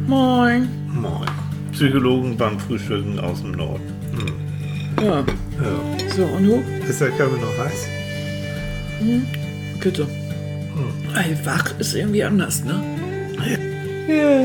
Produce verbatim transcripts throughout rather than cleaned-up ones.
Moin. Moin. Psychologen beim Frühstücken aus dem Norden. Hm. Ja. Ja. So, und du? Ist der Kaffee noch heiß? Hm. Bitte. Hm. Ey, wach ist irgendwie anders, ne? Ja.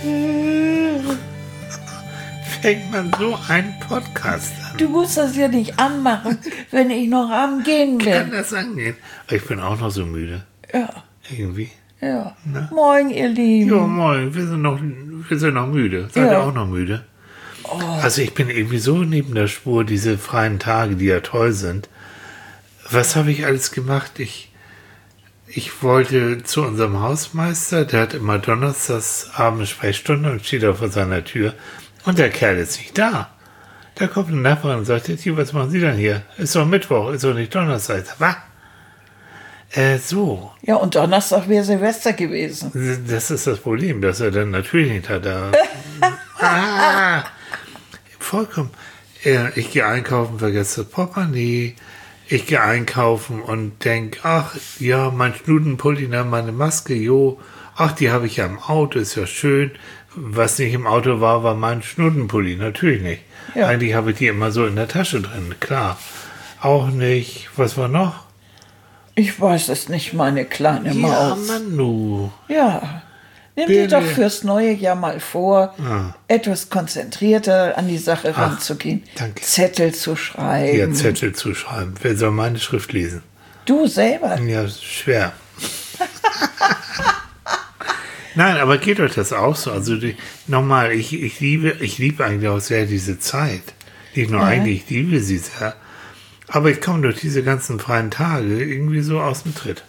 Fängt man so einen Podcast an? Du musst das ja nicht anmachen, wenn ich noch am Gehen Kann bin. das angehen? Ich bin auch noch so müde. Ja, Irgendwie. ja. Na? Moin, ihr Lieben. Ja, moin. Wir sind noch, wir sind noch müde. Seid ihr Ja. auch noch müde? Also ich bin irgendwie so neben der Spur, diese freien Tage, die ja toll sind. Was habe ich alles gemacht? Ich, ich wollte zu unserem Hausmeister, der hat immer donnerstags abends Sprechstunde und steht da vor seiner Tür. Und der Kerl ist nicht da. Da kommt ein Nachbar und sagt, "Tja, was machen Sie denn hier? Ist doch Mittwoch, ist doch nicht Donnerstag." Ich sag, was? Äh, so. Ja, und Donnerstag wäre Silvester gewesen. Das ist das Problem, dass er dann natürlich nicht hat. Da. ah, vollkommen. Äh, Ich gehe einkaufen, vergesse das Portemonnaie. Ich gehe einkaufen und denke, ach ja, mein Schnudenpulli, meine Maske, jo. Ach, die habe ich ja im Auto, ist ja schön. Was nicht im Auto war, war mein Schnudenpulli. Natürlich nicht. Ja. Eigentlich habe ich die immer so in der Tasche drin, klar. Auch nicht. Was war noch? Ich weiß es nicht, meine kleine Ja, Maus. Manu. Ja. Nimm dir Bitte. doch fürs neue Jahr mal vor, Ah. etwas konzentrierter an die Sache Ach, ranzugehen. danke. Zettel zu schreiben. Hier Zettel zu schreiben. Wer soll meine Schrift lesen? Du selber. Ja, schwer. Nein, aber geht euch das auch so? Also die, nochmal, ich, ich liebe, ich liebe eigentlich auch sehr diese Zeit. Nicht nur Ja. eigentlich, ich liebe sie sehr. Aber ich komme durch diese ganzen freien Tage irgendwie so aus dem Tritt.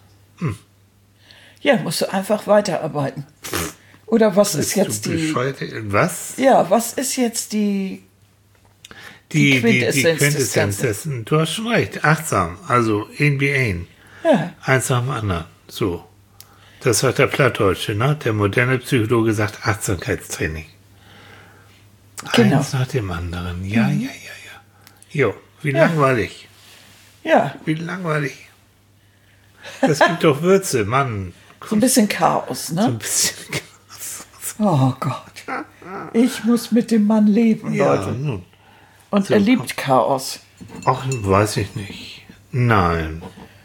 Ja, musst du einfach weiterarbeiten. Oder was ist Bist du jetzt die... bescheuert? Was? Ja, was ist jetzt die... Die, die, die Quintessenz des Quintessenz Ganzen. dessen. Du hast schon recht. Achtsam. Also, ein wie ein. Ja, Eins nach dem anderen. So. Das hat der Plattdeutsche, ne? Der moderne Psychologe sagt Achtsamkeitstraining. Genau. Eins nach dem anderen. Ja, ja, ja, ja. Jo, wie langweilig. ja, Wie langweilig. Das gibt doch Würze, Mann. so ein bisschen Chaos, So ne? ein bisschen. Oh Gott. Ich muss mit dem Mann leben, Ja, Leute. nun. Und so, er komm. liebt Chaos. Ach, weiß ich nicht. Nein.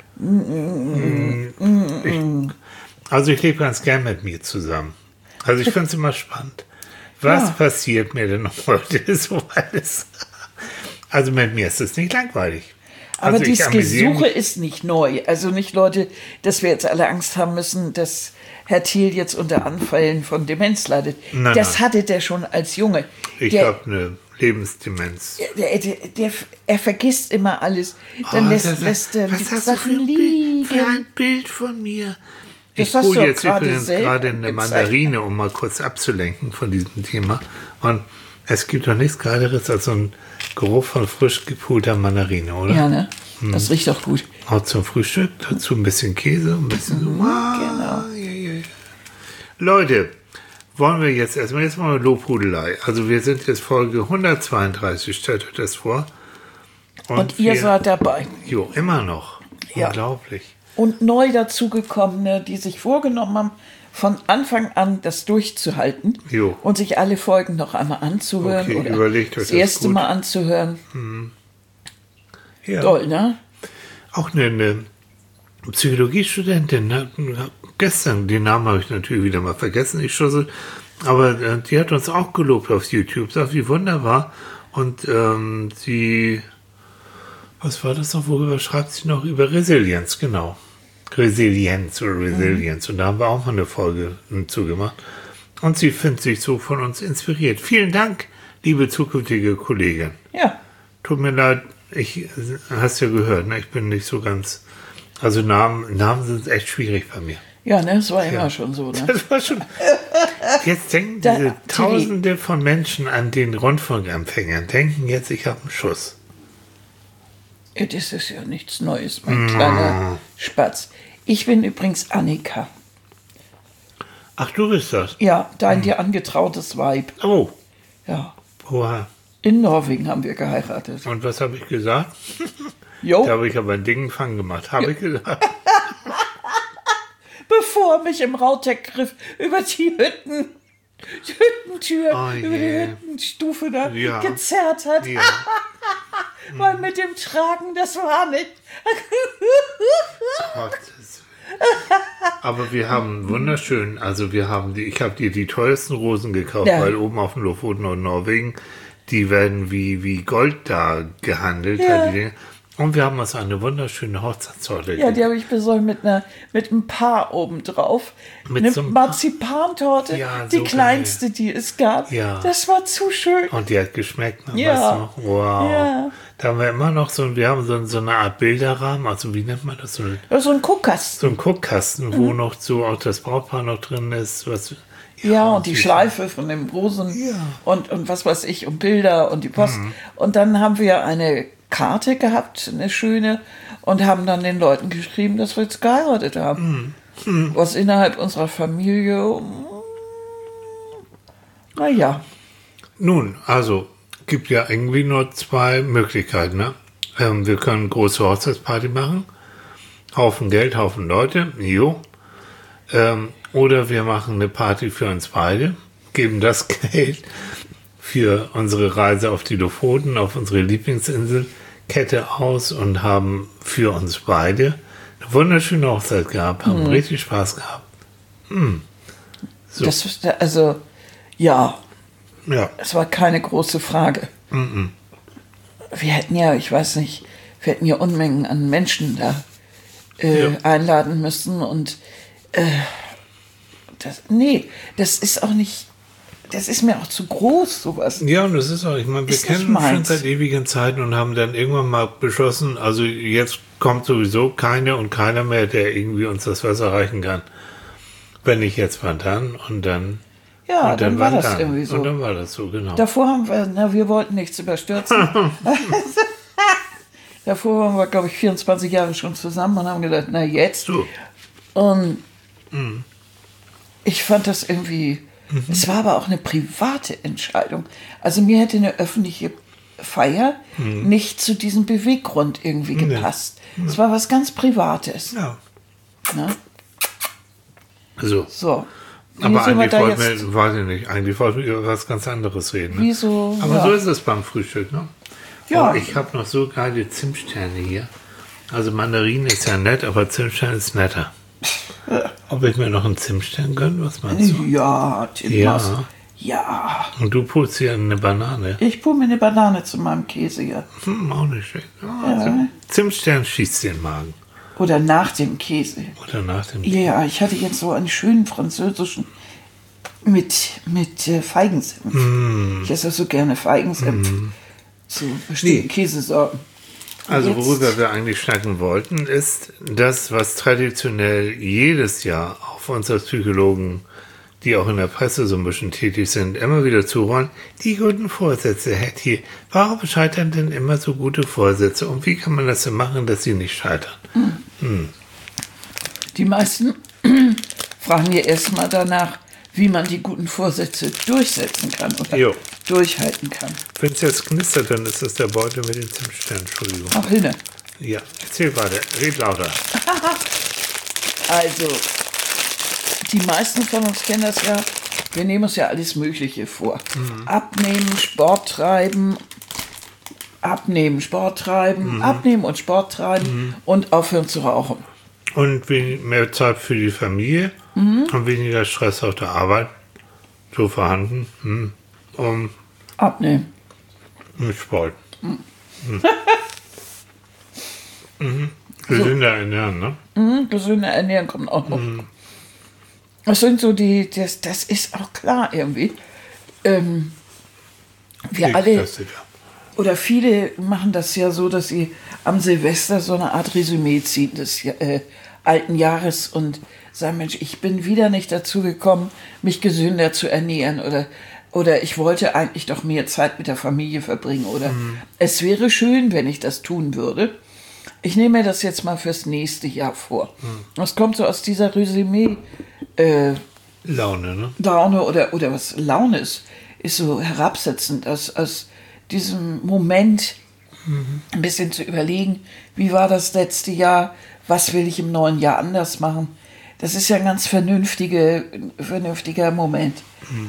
Ich, also ich lebe ganz gern mit mir zusammen. Also ich finde es immer spannend. Was Ja. passiert mir denn noch heute so alles? Also mit mir ist es nicht langweilig. Aber also ich dieses amüsiere Gesuche mich- ist nicht neu. Also nicht, Leute, dass wir jetzt alle Angst haben müssen, dass Herr Thiel jetzt unter Anfällen von Demenz leidet. Nein, das nein. hatte der schon als Junge. Ich der, habe eine Lebensdemenz. der, der, der, er vergisst immer alles. Dann Oh, lässt, das- lässt er was die hast du für Sachen ein, Bild, liegen. für ein Bild von mir? Das Ich hast du hole doch jetzt gerade übrigens selber gerade eine gezeigt. Mandarine, um mal kurz abzulenken von diesem Thema. Und es gibt doch nichts Geileres als so ein Geruch von frisch gepulter Mandarine, oder? Ja, ne? Hm. Das riecht doch gut. Auch zum Frühstück, dazu ein bisschen Käse, ein bisschen so. Ah, genau. ja, ja, ja. Leute, wollen wir jetzt erstmal jetzt mal Lobhudelei. Also wir sind jetzt Folge hundertzweiunddreißig, stellt euch das vor. Und, ihr wir- seid dabei. Jo, immer noch. Ja. Unglaublich. Und neu dazugekommene, die sich vorgenommen haben, von Anfang an das durchzuhalten Jo. und sich alle Folgen noch einmal anzuhören Okay, oder überlegt euch das das erste gut. Mal anzuhören. Ja. Toll, ne? Auch eine, eine Psychologiestudentin, ne? Gestern, den Namen habe ich natürlich wieder mal vergessen, ich schussel, aber äh, die hat uns auch gelobt auf YouTube, sagt, wie wunderbar. Und ähm, sie, was war das noch, worüber schreibt sie noch? Über Resilienz, genau. Resilienz oder Resilienz. Und da haben wir auch mal eine Folge zugemacht. Und sie findet sich so von uns inspiriert. Vielen Dank, liebe zukünftige Kollegin. Ja. Tut mir leid, ich hast ja gehört, ne? Ich bin nicht so ganz. Also Namen, Namen sind echt schwierig bei mir. Ja, ne? Das war immer Ja. schon so, ne? Das war schon. Jetzt denken Da- diese Tilly. Tausende von Menschen an den Rundfunkempfängern, denken jetzt, ich habe einen Schuss. Ja, das ist ja nichts Neues, mein kleiner Spatz. Ich bin übrigens Annika. Ach, du bist das. Ja, dein dir angetrautes Weib. Oh, Ja. oha. In Norwegen haben wir geheiratet. Und was habe ich gesagt? Da Jo, habe ich aber einen dicken Fang gemacht. Habe ich gesagt. bevor er mich im Rauteck griff über die Hütten. die Hüttentür Oh über die je. Hüttenstufe da Ja. gezerrt hat. Ja. Weil mit dem Tragen, das war nicht. Gottes Willen. Aber wir haben wunderschön, also wir haben die, ich habe dir die teuersten Rosen gekauft, Ja. weil oben auf den Lofoten und Norwegen, die werden wie, wie Gold da gehandelt. Ja. halt die Dinge. Und wir haben uns eine wunderschöne Hochzeitstorte Ja, die habe ich besorgt mit einer mit einem Paar oben drauf. Mit Eine so einem Paar- Marzipantorte, Ja, die so kleinste, die es gab. Ja. Das war zu schön. Und die hat geschmeckt, ne? Ja. Weißt du noch? Wow. Ja. Da haben wir immer noch so, wir haben so, so eine Art Bilderrahmen, also wie nennt man das? So, So ein Guckkasten. so ein Guckkasten, wo noch so auch das Brautpaar noch drin ist. Was, Ja, und die süß. Schleife von dem Rosen Ja. und, und was weiß ich, und Bilder und die Post. Und dann haben wir eine Karte gehabt, eine schöne, und haben dann den Leuten geschrieben, dass wir jetzt geheiratet haben. Was innerhalb unserer Familie, naja, Nun, also gibt ja irgendwie nur zwei Möglichkeiten. Ne? Ähm, wir können große Hochzeitsparty machen, Haufen Geld, Haufen Leute, jo. Ähm, oder wir machen eine Party für uns beide, geben das Geld für unsere Reise auf die Lofoten, auf unsere Lieblingsinsel, Kette aus und haben für uns beide eine wunderschöne Hochzeit gehabt, haben richtig Spaß gehabt. So. das ist, also, ja, Ja, es war keine große Frage. Wir hätten ja, ich weiß nicht, wir hätten ja Unmengen an Menschen da äh, Ja. einladen müssen und äh, das, nee, das ist auch nicht, das ist mir auch zu groß, sowas. Ja, und das ist auch, ich meine, wir Ist nicht kennen uns schon meins. seit ewigen Zeiten und haben dann irgendwann mal beschlossen, also jetzt kommt sowieso keine und keiner mehr, der irgendwie uns das Wasser reichen kann. Wenn nicht jetzt, wann dann? Und dann. Ja, und dann war wann das irgendwie so. Und dann war das so, genau. Davor haben wir, na, wir wollten nichts überstürzen. Davor waren wir, glaube ich, vierundzwanzig Jahre schon zusammen und haben gedacht, na jetzt. So. Und ich fand das irgendwie, es war aber auch eine private Entscheidung. Also mir hätte eine öffentliche Feier nicht zu diesem Beweggrund irgendwie gepasst. Es war was ganz Privates. Ja. Ne? So. So. Wie Aber sind wir eigentlich da wollten jetzt? wir, weiß ich nicht, eigentlich wollten wir über was ganz anderes reden. Ne? Wieso? Aber Ja. so ist es beim Frühstück, ne? Ja. Oh, ich habe noch so geile Zimtsterne hier. Also Mandarinen ist ja nett, aber Zimtstern ist netter. Ob ich mir noch einen Zimtstern gönne? Was meinst du? Ja, Tim Ja. Maus. Ja. Und du pulst hier eine Banane. Ich pule mir eine Banane zu meinem Käse hier. Hm, auch nicht schlecht. Ja, Zim- Zimtstern schießt den Magen. Oder nach dem Käse. Oder nach dem. Ja, ich hatte jetzt so einen schönen französischen mit, mit äh, Feigensenf. Ich esse so gerne Feigensenf zu bestimmten Nee. Käsesorten. Also Jetzt- worüber wir eigentlich schnacken wollten, ist das, was traditionell jedes Jahr auch für uns als Psychologen, die auch in der Presse so ein bisschen tätig sind, immer wieder zuhören, die guten Vorsätze, Herr Thiel. Warum scheitern denn immer so gute Vorsätze? Und wie kann man das denn machen, dass sie nicht scheitern? Die meisten fragen ja erstmal danach, wie man die guten Vorsätze durchsetzen kann oder Jo. durchhalten kann. Wenn es jetzt knistert, dann ist das der Beutel mit den Zimtsternen. Entschuldigung. Ach, Hinne. Ja, erzähl weiter. Red lauter. Also, die meisten von uns kennen das ja. Wir nehmen uns ja alles Mögliche vor. Abnehmen, Sport treiben, abnehmen, Sport treiben, abnehmen und Sport treiben und aufhören zu rauchen. Und wenig, mehr Zeit für die Familie und weniger Stress auf der Arbeit. So vorhanden. Hm. Um, Abnehmen. mit Sport. Mhm. Mhm. Gesünder ernähren, ne? Mhm, gesünder Ernährung kommt auch noch. Das sind so die, das, das ist auch klar irgendwie. Ähm, wir alle, Klassiker. oder viele machen das ja so, dass sie am Silvester so eine Art Resümee ziehen des äh, alten Jahres und sagen, Mensch, ich bin wieder nicht dazu gekommen, mich gesünder zu ernähren oder, oder ich wollte eigentlich doch mehr Zeit mit der Familie verbringen oder es wäre schön, wenn ich das tun würde. Ich nehme mir das jetzt mal fürs nächste Jahr vor. Das kommt so aus dieser Resümee äh, Laune, ne? Laune oder, oder was Laune ist, ist so herabsetzend, aus, aus diesem Moment ein bisschen zu überlegen, wie war das letzte Jahr, was will ich im neuen Jahr anders machen. Das ist ja ein ganz vernünftige, vernünftiger Moment.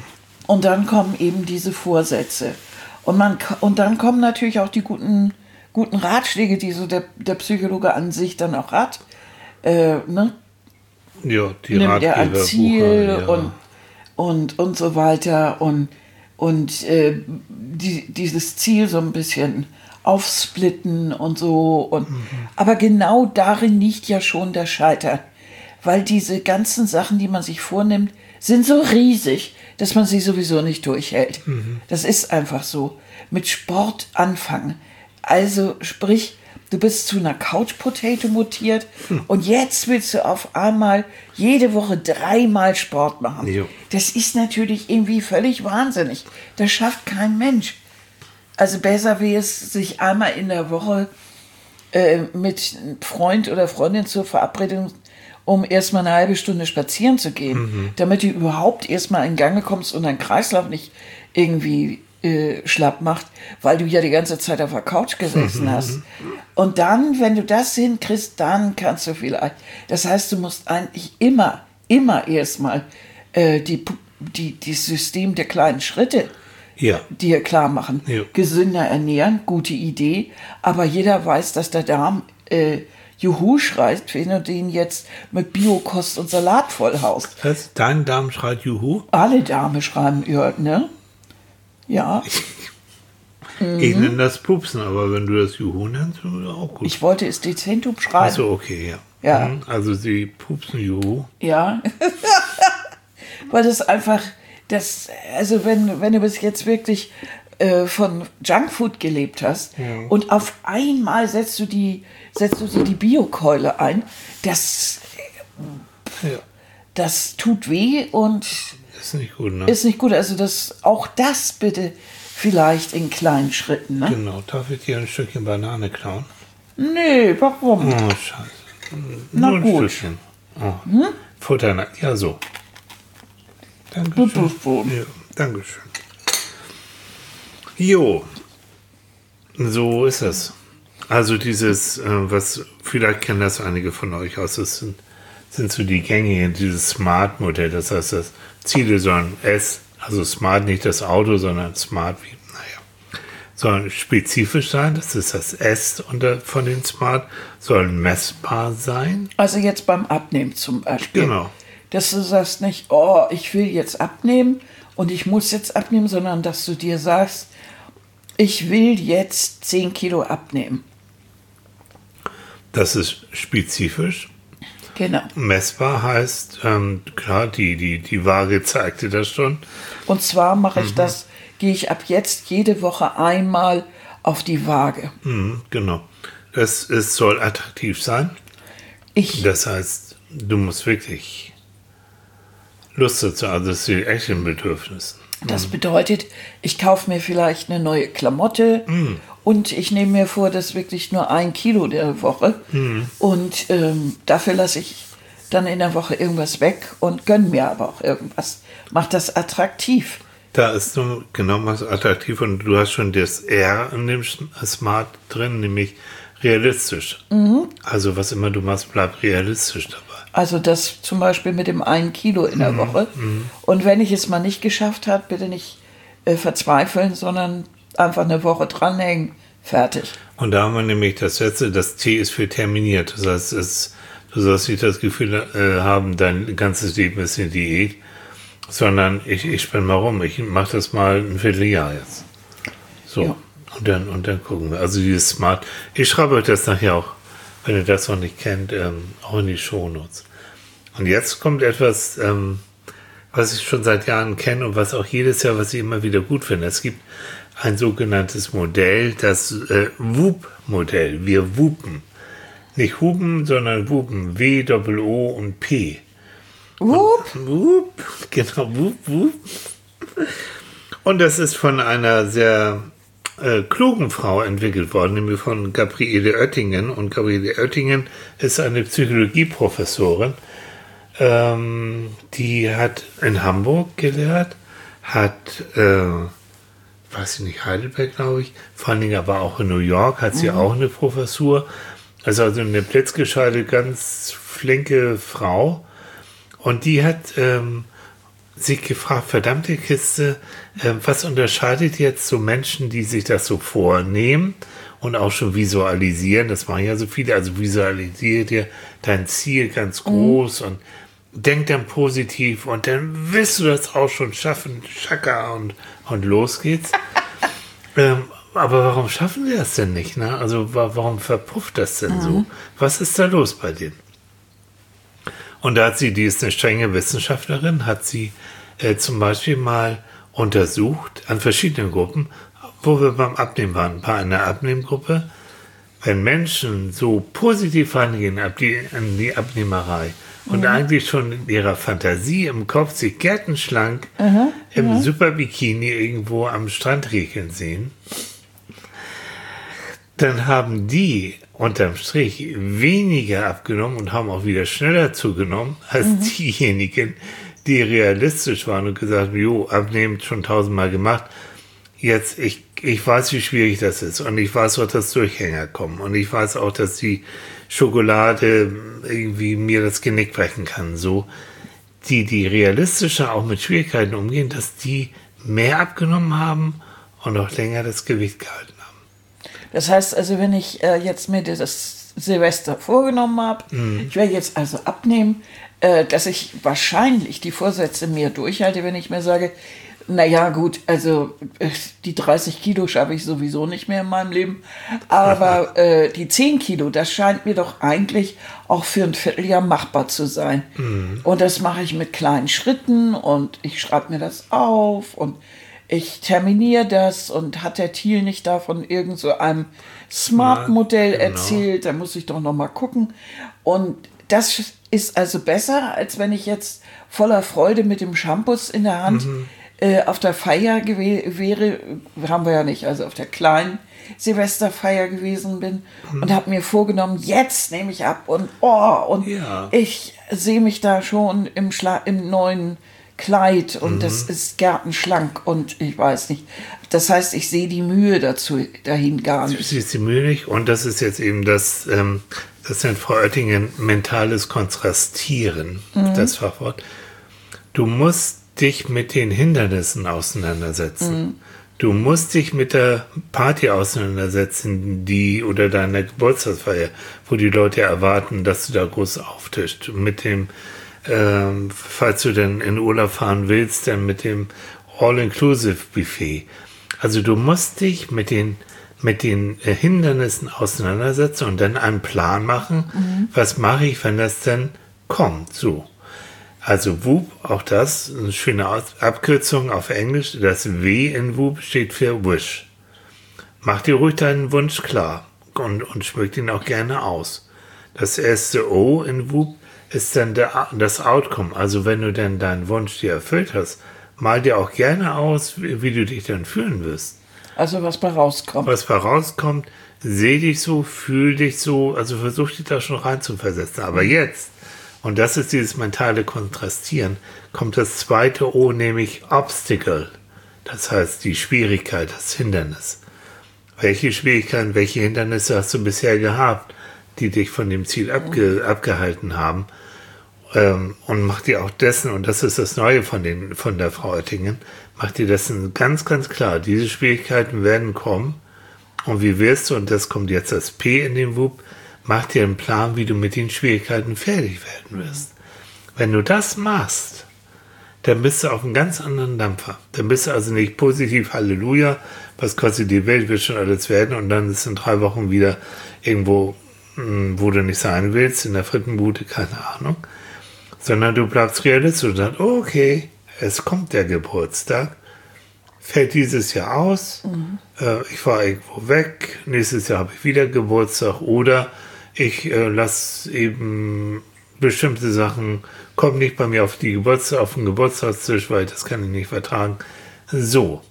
Und dann kommen eben diese Vorsätze. Und, man, und dann kommen natürlich auch die guten, guten Ratschläge, die so der, der Psychologe an sich dann auch hat. Äh, ne? Ja, die Nimm dir ein Ratgeber, Ziel Bucher, ja. und, und, und so weiter. Und, und äh, die, dieses Ziel so ein bisschen aufsplitten und so. Und, mhm. Aber genau darin liegt ja schon der Scheitern. Weil diese ganzen Sachen, die man sich vornimmt, sind so riesig, dass man sie sowieso nicht durchhält. Mhm. Das ist einfach so. Mit Sport anfangen. Also sprich, du bist zu einer Couch-Potato mutiert hm. und jetzt willst du auf einmal jede Woche dreimal Sport machen. Jo. Das ist natürlich irgendwie völlig wahnsinnig. Das schafft kein Mensch. Also besser wäre es, sich einmal in der Woche äh, mit einem Freund oder Freundin zur Verabredung, um erstmal eine halbe Stunde spazieren zu gehen, mhm. damit du überhaupt erstmal in Gange kommst und dein Kreislauf nicht irgendwie äh, schlapp macht, weil du ja die ganze Zeit auf der Couch gesessen mhm. hast. Und dann, wenn du das hinkriegst, dann kannst du vielleicht. Das heißt, du musst eigentlich immer, immer erstmal äh, die, die, die System der kleinen Schritte ja. dir klar machen. Ja. Gesünder ernähren, gute Idee, aber jeder weiß, dass der Darm äh, Juhu schreit, wenn du den jetzt mit Biokost und Salat vollhaust. Was? Dein Darm schreit Juhu? Alle Darme schreiben, ja, ne? Ja. Ich mhm. nenne das Pupsen, aber wenn du das Juhu nennst, ist das auch gut. Ich wollte es dezent umschreiben. Achso, okay, ja. Ja. Mhm, also sie pupsen Juhu. Ja. Weil das einfach, das, also wenn, wenn du bis jetzt wirklich äh, von Junkfood gelebt hast ja. und auf einmal setzt du die, setzt du dir die Biokeule ein, das, ja. das tut weh und ist nicht gut, ne? Ist nicht gut, also das, auch das bitte vielleicht in kleinen Schritten, ne? Genau, darf ich dir ein Stückchen Banane klauen? Nee, warum? Oh, scheiße. Na Nur ein gut. Stückchen. Oh. Hm? Futter, ja so. Dankeschön. Ja, Dankeschön. Jo, so ist es. Also dieses, äh, was, vielleicht kennen das einige von euch aus, das sind, sind so die gängigen, dieses Smart-Modell, das heißt, das Ziele sollen S, also Smart, nicht das Auto, sondern Smart, wie, naja, sollen spezifisch sein, das ist das S unter, von den Smart, sollen messbar sein. Also jetzt beim Abnehmen zum Beispiel. Genau. Dass du sagst nicht, oh, ich will jetzt abnehmen und ich muss jetzt abnehmen, sondern dass du dir sagst, ich will jetzt zehn Kilo abnehmen. Das ist spezifisch. Genau. Messbar heißt, ähm, klar, die, die, die Waage zeigte das schon. Und zwar mache ich mhm. das, gehe ich ab jetzt jede Woche einmal auf die Waage. Mhm, genau. Es, es soll attraktiv sein. Ich. Das heißt, du musst wirklich Lust dazu, also das ist die echten Bedürfnisse. Das bedeutet, ich kaufe mir vielleicht eine neue Klamotte mm. und ich nehme mir vor, das wirklich nur ein Kilo der Woche. Mm. Und ähm, dafür lasse ich dann in der Woche irgendwas weg und gönne mir aber auch irgendwas. Mach das attraktiv. Da ist so, genau, machst attraktiv und du hast schon das R in dem Smart drin, nämlich realistisch. Mhm. Also was immer du machst, bleibt realistisch dabei. Also das zum Beispiel mit dem einen Kilo in der Woche. Mhm. Und wenn ich es mal nicht geschafft habe, bitte nicht äh, verzweifeln, sondern einfach eine Woche dranhängen, fertig. Und da haben wir nämlich das letzte, das T ist für terminiert. Das heißt, es, du sollst nicht das Gefühl äh, haben, dein ganzes Leben ist eine Diät, sondern ich, ich spinne mal rum, ich mache das mal ein Vierteljahr jetzt. So, ja. und, dann, und dann gucken wir. Also dieses Smart, ich schreibe euch das nachher auch, wenn ihr das noch nicht kennt, ähm, auch in die Shownotes. Und jetzt kommt etwas, ähm, was ich schon seit Jahren kenne und was auch jedes Jahr, was ich immer wieder gut finde. Es gibt ein sogenanntes Modell, das äh, Whoop-Modell. Wir whoopen. Nicht hupen, sondern whoopen. W, Doppel O und P. Whoop? Und, whoop, genau, whoop, whoop. Und das ist von einer sehr Äh, klugen Frau entwickelt worden, nämlich von Gabriele Oettingen. Und Gabriele Oettingen ist eine Psychologieprofessorin, ähm, die hat in Hamburg gelehrt, hat, äh, weiß ich nicht, Heidelberg, glaube ich, vor allen Dingen aber auch in New York hat sie mhm. auch eine Professur. Also, also eine blitzgescheite, ganz flinke Frau. Und die hat ähm, sich gefragt, verdammte Kiste, äh, was unterscheidet jetzt so Menschen, die sich das so vornehmen und auch schon visualisieren, das machen ja so viele, also visualisiere dir dein Ziel ganz groß mhm. und denk dann positiv und dann wirst du das auch schon schaffen, Schaka und, und los geht's. ähm, aber warum schaffen wir das denn nicht? Ne? Also wa- warum verpufft das denn mhm. so? Was ist da los bei denen? Und da hat sie, die ist eine strenge Wissenschaftlerin, hat sie äh, zum Beispiel mal untersucht an verschiedenen Gruppen, wo wir beim Abnehmen waren, bei einer Abnehmgruppe, wenn Menschen so positiv rangehen ab die, an die Abnehmerei und mhm. eigentlich schon in ihrer Fantasie im Kopf sich gärtenschlank mhm. im mhm. Superbikini irgendwo am Strand riechen sehen, dann haben die unterm Strich weniger abgenommen und haben auch wieder schneller zugenommen als mhm. diejenigen, die realistisch waren und gesagt haben, jo, abnehmen schon tausendmal gemacht. Jetzt, ich, ich weiß, wie schwierig das ist und ich weiß auch, dass Durchhänger kommen und ich weiß auch, dass die Schokolade irgendwie mir das Genick brechen kann. So, die, die realistischer auch mit Schwierigkeiten umgehen, dass die mehr abgenommen haben und auch länger das Gewicht gehalten haben. Das heißt also, wenn ich äh, jetzt mir das Silvester vorgenommen habe, mhm. ich werde jetzt also abnehmen, äh, dass ich wahrscheinlich die Vorsätze mehr durchhalte, wenn ich mir sage, naja gut, also äh, die dreißig Kilo schaffe ich sowieso nicht mehr in meinem Leben, aber äh, die zehn Kilo, das scheint mir doch eigentlich auch für ein Vierteljahr machbar zu sein. Mhm. Und das mache ich mit kleinen Schritten und ich schreibe mir das auf und ich terminiere das und hat der Thiel nicht da von irgend so einem Smart-Modell genau. erzählt, da muss ich doch noch mal gucken. Und das ist also besser, als wenn ich jetzt voller Freude mit dem Shampoos in der Hand mhm. äh, auf der Feier gew- wäre, haben wir ja nicht, also auf der kleinen Silvesterfeier gewesen bin mhm. und habe mir vorgenommen, jetzt nehme ich ab und oh, und ja. ich sehe mich da schon im, Schla- im neuen Kleid und mhm. das ist gärtenschlank und ich weiß nicht. Das heißt, ich sehe die Mühe dazu dahin gar nicht. Du siehst die Mühe nicht und das ist jetzt eben das, ähm, das nennt Frau Oettingen mentales Kontrastieren, mhm. das Fachwort. Du musst dich mit den Hindernissen auseinandersetzen. Mhm. Du musst dich mit der Party auseinandersetzen, die oder deiner Geburtstagsfeier, wo die Leute erwarten, dass du da groß auftischst. Mit dem Ähm, falls du denn in Urlaub fahren willst, dann mit dem All-Inclusive-Buffet. Also du musst dich mit den, mit den äh, Hindernissen auseinandersetzen und dann einen Plan machen, mhm. was mache ich, wenn das denn kommt. So. Also W U B, auch das, eine schöne Abkürzung auf Englisch, das W in W U B steht für Wish. Mach dir ruhig deinen Wunsch klar und, und schmück ihn auch gerne aus. Das erste O in W U B ist dann der, das Outcome. Also wenn du dann deinen Wunsch dir erfüllt hast, mal dir auch gerne aus, wie, wie du dich dann fühlen wirst. Also was bei rauskommt. Was bei rauskommt, seh dich so, fühl dich so, also versuch dich da schon rein zu versetzen. Aber mhm. jetzt, und das ist dieses mentale Kontrastieren, kommt das zweite O, nämlich Obstacle. Das heißt die Schwierigkeit, das Hindernis. Welche Schwierigkeiten, welche Hindernisse hast du bisher gehabt, die dich von dem Ziel abge, abgehalten haben? Ähm, und mach dir auch dessen, und das ist das Neue von, den, von der Frau Oettingen, mach dir dessen ganz, ganz klar, diese Schwierigkeiten werden kommen. Und wie wirst du, und das kommt jetzt das P in dem W U B, mach dir einen Plan, wie du mit den Schwierigkeiten fertig werden wirst. Wenn du das machst, dann bist du auf einem ganz anderen Dampfer. Dann bist du also nicht positiv, Halleluja, was kostet die Welt, wird schon alles werden, und dann ist in drei Wochen wieder irgendwo, wo du nicht sein willst, in der Frittenbude, keine Ahnung. Sondern du bleibst realistisch und sagst, oh, okay, es kommt der Geburtstag, fällt dieses Jahr aus, mhm. äh, ich fahre irgendwo weg, nächstes Jahr habe ich wieder Geburtstag oder ich äh, lasse eben bestimmte Sachen, kommen nicht bei mir auf, die Geburtstag, auf den Geburtstagstisch, weil das kann ich nicht vertragen. So.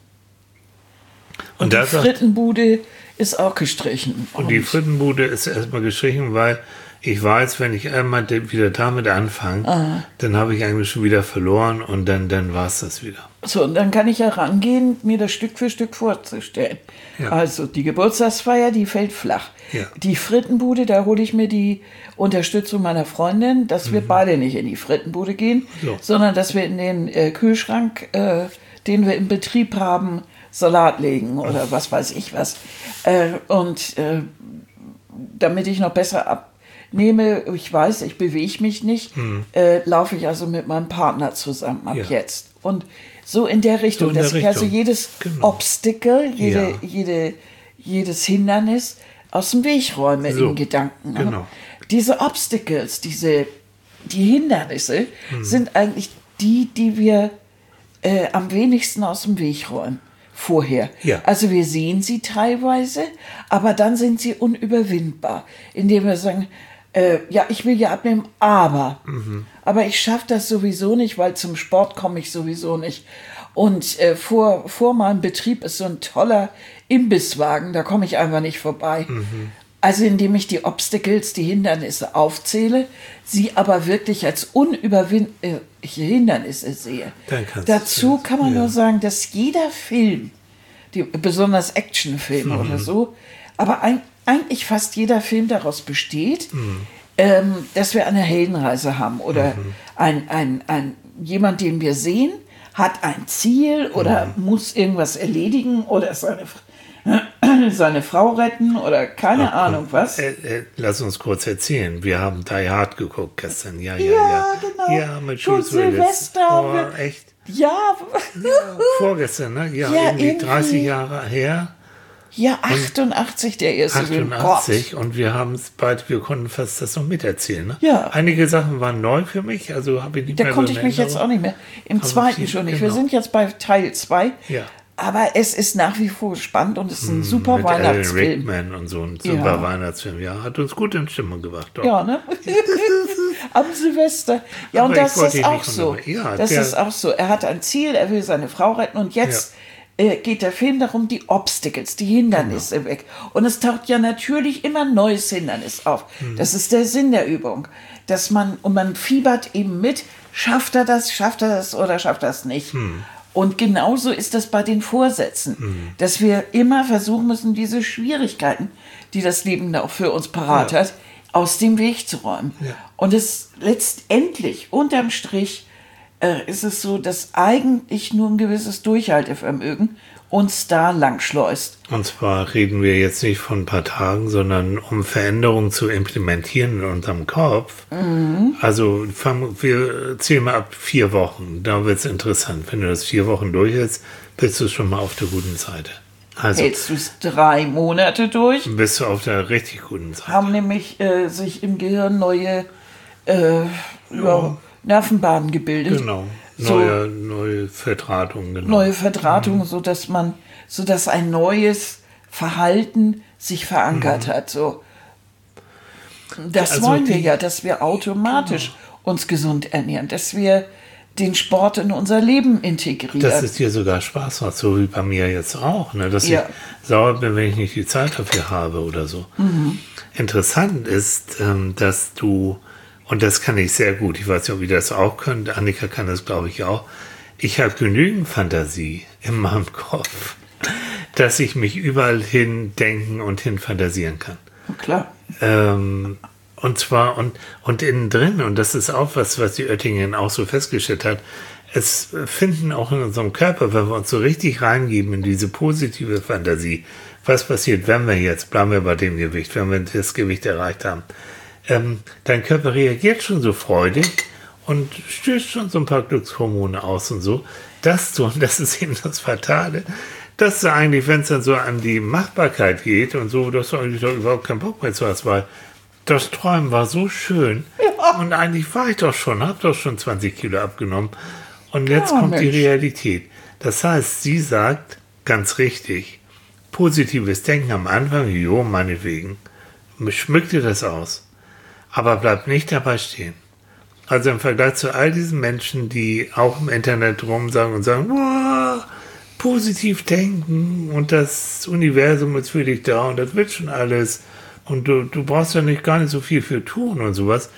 Und, und die Frittenbude ist auch gestrichen. Und die Frittenbude ist erstmal gestrichen, weil Ich weiß, wenn ich einmal de- wieder damit anfange, Ah. dann habe ich eigentlich schon wieder verloren und dann, dann war es das wieder. So, und dann kann ich herangehen, mir das Stück für Stück vorzustellen. Ja. Also die Geburtstagsfeier, die fällt flach. Ja. Die Frittenbude, da hole ich mir die Unterstützung meiner Freundin, dass wir beide nicht in die Frittenbude gehen, So. sondern dass wir in den äh, Kühlschrank, äh, den wir im Betrieb haben, Salat legen oder was weiß ich was. Äh, und äh, damit ich noch besser abnehme, ich weiß, ich bewege mich nicht, äh, laufe ich also mit meinem Partner zusammen ab Ja. jetzt. Und so in der Richtung, So in der dass ich also Richtung. jedes Genau. Obstacle, jede, Ja. jede, jedes Hindernis aus dem Weg räume So, in Gedanken. ne? genau. Diese Obstacles, diese, die Hindernisse Hm. sind eigentlich die, die wir äh, am wenigsten aus dem Weg räumen. Vorher. Ja. Also wir sehen sie teilweise, aber dann sind sie unüberwindbar, indem wir sagen, äh, ja, ich will ja abnehmen, aber, aber ich schaffe das sowieso nicht, weil zum Sport komme ich sowieso nicht. Und äh, vor, vor meinem Betrieb ist so ein toller Imbisswagen, da komme ich einfach nicht vorbei. Also indem ich die Obstacles, die Hindernisse aufzähle, sie aber wirklich als unüberwindliche Hindernisse sehe. Dann kannst du Dazu es, kann man ja. nur sagen, dass jeder Film, die, besonders Actionfilme Mhm. oder so, aber ein, eigentlich fast jeder Film daraus besteht, Mhm. ähm, dass wir eine Heldenreise haben oder ein, ein, ein, jemand, den wir sehen, hat ein Ziel oder Mhm. muss irgendwas erledigen oder seine, seine Frau retten oder keine Ahnung was. Äh, äh, lass uns kurz erzählen. Wir haben Die Hard geguckt gestern. Ja, ja, Ja, ja. genau. Ja, mit Schon Bruce Willis. Silvester haben Oh, wir- echt? Ja, Vorgestern, ne? Ja, Ja, irgendwie irgendwie. dreißig Jahre her. ja, achtundachtzig der erste Film. achtundachtzig und wir haben es bald, wir konnten fast das noch miterzählen. Ne? Ja. Einige Sachen waren neu für mich, also habe ich nicht Da mehr konnte so ich mich jetzt auch nicht mehr. Im Aber zweiten viel- schon nicht. genau. Wir sind jetzt bei Teil zwei. Ja. Aber es ist nach wie vor spannend und es ist ein super mit Alan Weihnachtsfilm. Rickman und so ein Ja. super Weihnachtsfilm. Ja, hat uns gut in Stimmung gebracht. Doch. Ja, ne? Am Silvester. Ja, Aber und das ich wollte ist ihn auch nicht so. unterbrechen. Ja, das der- ist auch so. Er hat ein Ziel, er will seine Frau retten und jetzt äh, geht der Film darum, die Obstacles, die Hindernisse Genau. weg. Und es taucht ja natürlich immer ein neues Hindernis auf. Hm. Das ist der Sinn der Übung. Dass man, und man fiebert eben mit, schafft er das, schafft er das oder schafft er das nicht. Hm. Und genauso ist das bei den Vorsätzen, dass wir immer versuchen müssen, diese Schwierigkeiten, die das Leben da auch für uns parat Ja. hat, aus dem Weg zu räumen. Ja. Und es letztendlich, unterm Strich, äh, ist es so, dass eigentlich nur ein gewisses Durchhaltevermögen uns da langschleust. Und zwar reden wir jetzt nicht von ein paar Tagen, sondern um Veränderungen zu implementieren in unserem Kopf. Mhm. Also fang, wir zählen mal ab vier Wochen. Da wird es interessant. Wenn du das vier Wochen durch hast, bist du schon mal auf der guten Seite. Also Hältst du es drei Monate durch, bist du auf der richtig guten Seite. haben nämlich äh, sich im Gehirn neue äh, ja, Nervenbahnen gebildet. Genau. So- Neue, neue Verdrahtung, genau. neue Verdrahtung, so dass man, so dass ein neues Verhalten sich verankert hat. So, das Also wollen wir die- ja, dass wir automatisch uns gesund ernähren, dass wir den Sport in unser Leben integrieren. Dass es dir sogar Spaß macht, so wie bei mir jetzt auch. Ne? Dass Ja. ich sauer bin, wenn ich nicht die Zeit dafür habe oder so. Interessant ist, ähm, dass du, und das kann ich sehr gut, ich weiß nicht, ob ihr das auch könnt, Annika kann das, glaube ich, auch, ich habe genügend Fantasie in meinem Kopf, dass ich mich überall hin denken und hin fantasieren kann. Klar. Ähm, und zwar, und, und innen drin, und das ist auch was, was die Oettingen auch so festgestellt hat, es finden auch in unserem Körper, wenn wir uns so richtig reingeben in diese positive Fantasie, was passiert, wenn wir jetzt, bleiben wir bei dem Gewicht, wenn wir das Gewicht erreicht haben, ähm, dein Körper reagiert schon so freudig und stößt schon so ein paar Glückshormone aus und so, dass du, und das ist eben das Fatale, dass du eigentlich, wenn es dann so an die Machbarkeit geht und so, dass du eigentlich doch überhaupt keinen Bock mehr zu hast, weil das Träumen war so schön und eigentlich war ich doch schon, hab doch schon zwanzig Kilo abgenommen und jetzt Ja, kommt die Mensch. Realität. Das heißt, sie sagt, ganz richtig, positives Denken am Anfang, jo, meinetwegen, schmück dir das aus, aber bleib nicht dabei stehen. Also im Vergleich zu all diesen Menschen, die auch im Internet rumsagen und sagen, wow, positiv denken und das Universum ist für dich da und das wird schon alles und du, du brauchst ja nicht gar nicht so viel für tun und sowas.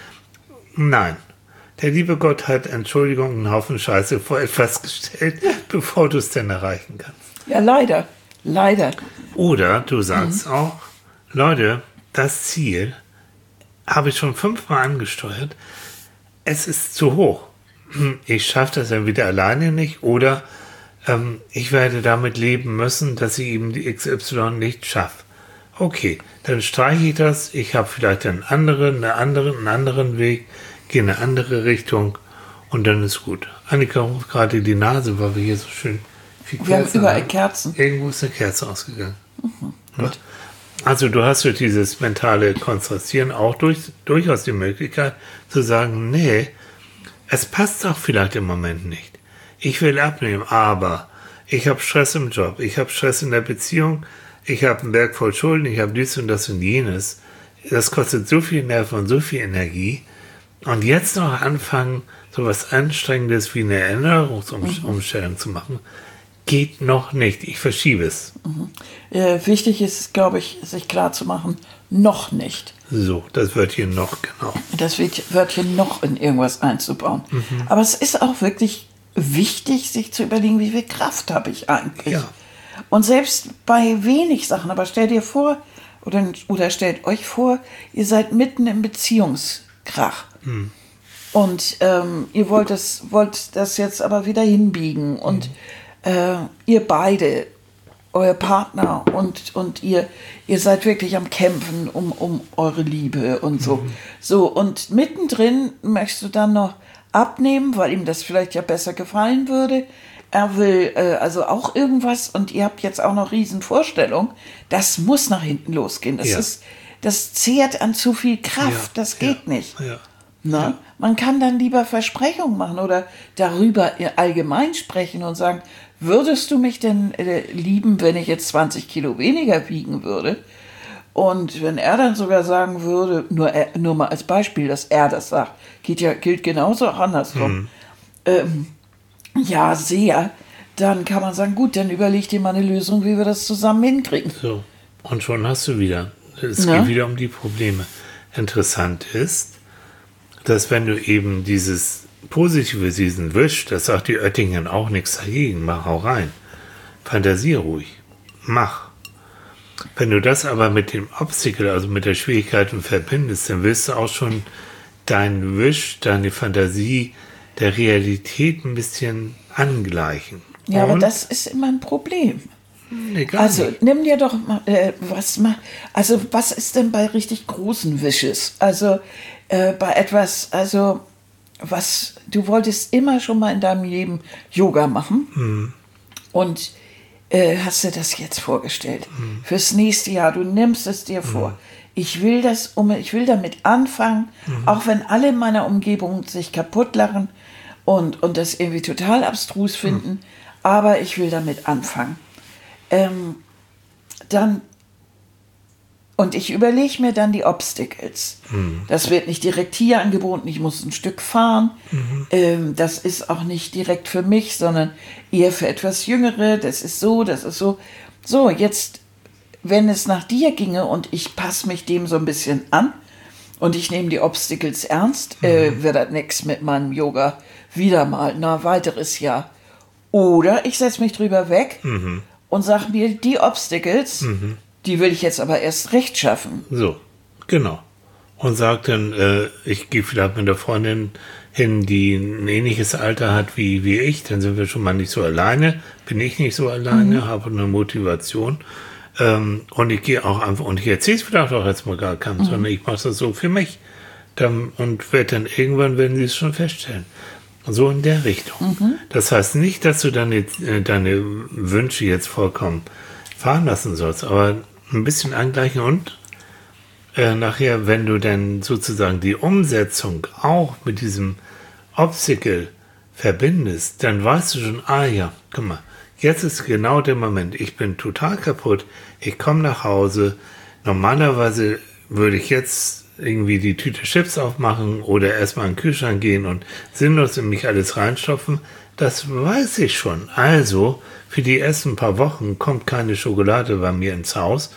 Nein. Der liebe Gott hat, Entschuldigung, einen Haufen Scheiße vor etwas gestellt, bevor du es denn erreichen kannst. Ja, leider. Leider. Oder du sagst mhm. auch, Leute, das Ziel habe ich schon fünfmal angesteuert. Es ist zu hoch. Ich schaffe das entweder alleine nicht oder ähm, ich werde damit leben müssen, dass ich eben die X Y nicht schaffe. Okay, dann streiche ich das. Ich habe vielleicht einen anderen, eine andere, einen anderen Weg, gehe in eine andere Richtung und dann ist gut. Annika ruft gerade die Nase, weil wir hier so schön viel Kerzen Wir haben überall haben. Kerzen. Irgendwo ist eine Kerze ausgegangen. Mhm, gut. Also du hast durch dieses mentale Kontrastieren auch durch, durchaus die Möglichkeit zu sagen, nee, es passt auch vielleicht im Moment nicht. Ich will abnehmen, aber ich habe Stress im Job, ich habe Stress in der Beziehung, ich habe einen Berg voll Schulden, ich habe dies und das und jenes. Das kostet so viel Nerven und so viel Energie. Und jetzt noch anfangen, so was Anstrengendes wie eine Ernährungsumstellung mhm. zu machen, geht noch nicht. Ich verschiebe es. Mhm. Äh, wichtig ist, glaube ich, sich klar zu machen, noch nicht. So, das Wörtchen noch, genau. Das Wörtchen noch in irgendwas einzubauen. Mhm. Aber es ist auch wirklich wichtig, sich zu überlegen, wie viel Kraft habe ich eigentlich. Ja. Und selbst bei wenig Sachen, aber stell dir vor, oder, oder stellt euch vor, ihr seid mitten im Beziehungskrach. Mhm. Und ähm, ihr wollt das, wollt das jetzt aber wieder hinbiegen. Und mhm. äh, ihr beide, euer Partner und, und ihr, ihr seid wirklich am Kämpfen um, um eure Liebe und so. Mhm. So, und mittendrin möchtest du dann noch abnehmen, weil ihm das vielleicht ja besser gefallen würde. Er will äh, also auch irgendwas und ihr habt jetzt auch noch Riesenvorstellungen. Das muss nach hinten losgehen. Das, ja. ist, das zehrt an zu viel Kraft. Ja. Das geht ja. nicht. Ja. Na? Ja. Man kann dann lieber Versprechungen machen oder darüber allgemein sprechen und sagen, würdest du mich denn äh, lieben, wenn ich jetzt zwanzig Kilo weniger wiegen würde? Und wenn er dann sogar sagen würde, nur, er, nur mal als Beispiel, dass er das sagt, geht ja, gilt genauso auch andersrum. Mhm. Ähm, ja, sehr. Dann kann man sagen, gut, dann überleg dir mal eine Lösung, wie wir das zusammen hinkriegen. So, und schon hast du wieder. Es Na? geht wieder um die Probleme. Interessant ist, dass wenn du eben dieses Positive, diesen Wisch, das sagt die Oettingen auch nichts dagegen, mach auch rein. Fantasier ruhig. Mach. Wenn du das aber mit dem Obstacle, also mit der Schwierigkeit verbindest, dann willst du auch schon deinen Wisch, deine Fantasie der Realität ein bisschen angleichen. Ja, Und? aber das ist immer ein Problem. Nee, gar also nicht. nimm dir doch mal, äh, was mal, also was ist denn bei richtig großen Wishes? Also äh, bei etwas, also was, du wolltest immer schon mal in deinem Leben Yoga machen Hm. und äh, hast dir das jetzt vorgestellt. Hm. Fürs nächste Jahr, du nimmst es dir vor. Hm. Ich will das, um, ich will damit anfangen, hm. auch wenn alle in meiner Umgebung sich kaputt lachen und, und das irgendwie total abstrus finden, hm. aber ich will damit anfangen. Ähm, dann und ich überlege mir dann die Obstacles. Mhm. Das wird nicht direkt hier angeboten, ich muss ein Stück fahren. Mhm. Ähm, das ist auch nicht direkt für mich, sondern eher für etwas Jüngere. Das ist so, das ist so. So, jetzt, wenn es nach dir ginge und ich passe mich dem so ein bisschen an und ich nehme die Obstacles ernst, mhm. äh, wird das nichts mit meinem Yoga wieder mal, na, weiteres Jahr. Oder ich setze mich drüber weg mhm. und sage mir, die Obstacles, mhm. die will ich jetzt aber erst recht schaffen. So, genau. Und sagt dann, äh, ich gehe vielleicht mit der Freundin hin, die ein ähnliches Alter hat wie, wie ich, dann sind wir schon mal nicht so alleine, bin ich nicht so alleine, mhm. habe eine Motivation. Ähm, und ich gehe auch einfach, und ich erzähle es vielleicht auch jetzt mal gar keinem, mhm. sondern ich mache das so für mich. Dann, und werde dann irgendwann, werden sie es schon feststellen. So in der Richtung. Mhm. Das heißt nicht, dass du deine, deine Wünsche jetzt vollkommen fahren lassen sollst, aber ein bisschen angleichen und äh, nachher, wenn du dann sozusagen die Umsetzung auch mit diesem Obstacle verbindest, dann weißt du schon, ah ja, guck mal, jetzt ist genau der Moment, ich bin total kaputt, ich komme nach Hause, normalerweise würde ich jetzt irgendwie die Tüte Chips aufmachen oder erstmal in den Kühlschrank gehen und sinnlos in mich alles reinstopfen, das weiß ich schon. Also, für die ersten paar Wochen kommt keine Schokolade bei mir ins Haus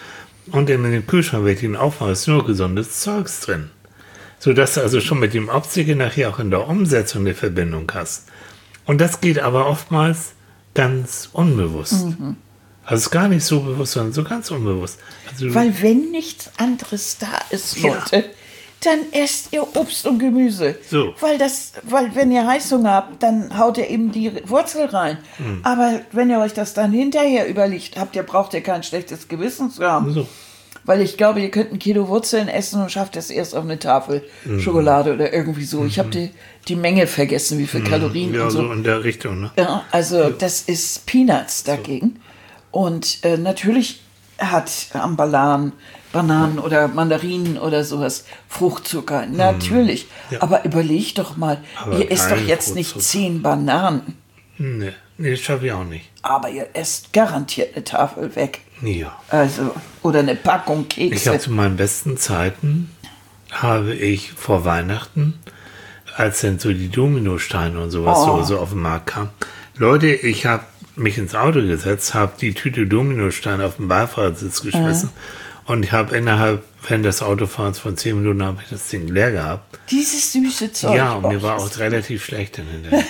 Und in dem Kühlschrank, wenn ich den aufmache, ist nur gesundes Zeugs drin. Sodass du also schon mit dem Optiker nachher auch in der Umsetzung eine Verbindung hast. Und das geht aber oftmals ganz unbewusst. Mhm. Also es ist gar nicht so bewusst, sondern so ganz unbewusst. Also Weil wenn nichts anderes da ist, Leute, ja. dann esst ihr Obst und Gemüse. So. Weil, das, weil wenn ihr Heißhunger habt, dann haut ihr eben die Wurzel rein. Mhm. Aber wenn ihr euch das dann hinterher überlegt habt, ihr braucht ihr kein schlechtes Gewissen zu haben. So. Weil ich glaube, ihr könnt ein Kilo Wurzeln essen und schafft es erst auf eine Tafel mhm. Schokolade oder irgendwie so. Mhm. Ich habe die, die Menge vergessen, wie viel mhm. Kalorien ja, und so. so in der Richtung, ne? Ja, also ja. das ist Peanuts dagegen. So. Und äh, natürlich hat am Bananen, Bananen oder Mandarinen oder sowas Fruchtzucker. Mhm. Natürlich. Ja. Aber überleg doch mal, aber ihr esst doch jetzt nicht zehn Bananen. Nee, nee, das schaffe ich auch nicht. Aber ihr esst garantiert eine Tafel weg. Ja. Also, oder eine Packung Kekse. Ich habe zu meinen besten Zeiten, habe ich vor Weihnachten, als dann so die Dominosteine und sowas oh. so, so auf den Markt kam, Leute, ich habe mich ins Auto gesetzt, habe die Tüte Dominosteine auf den Beifahrersitz geschmissen äh. und ich habe innerhalb, während des Autofahrens von zehn Minuten, habe ich das Ding leer gehabt. Dieses süße Zeug. Ja, und mir war auch relativ schlecht dann hinterher.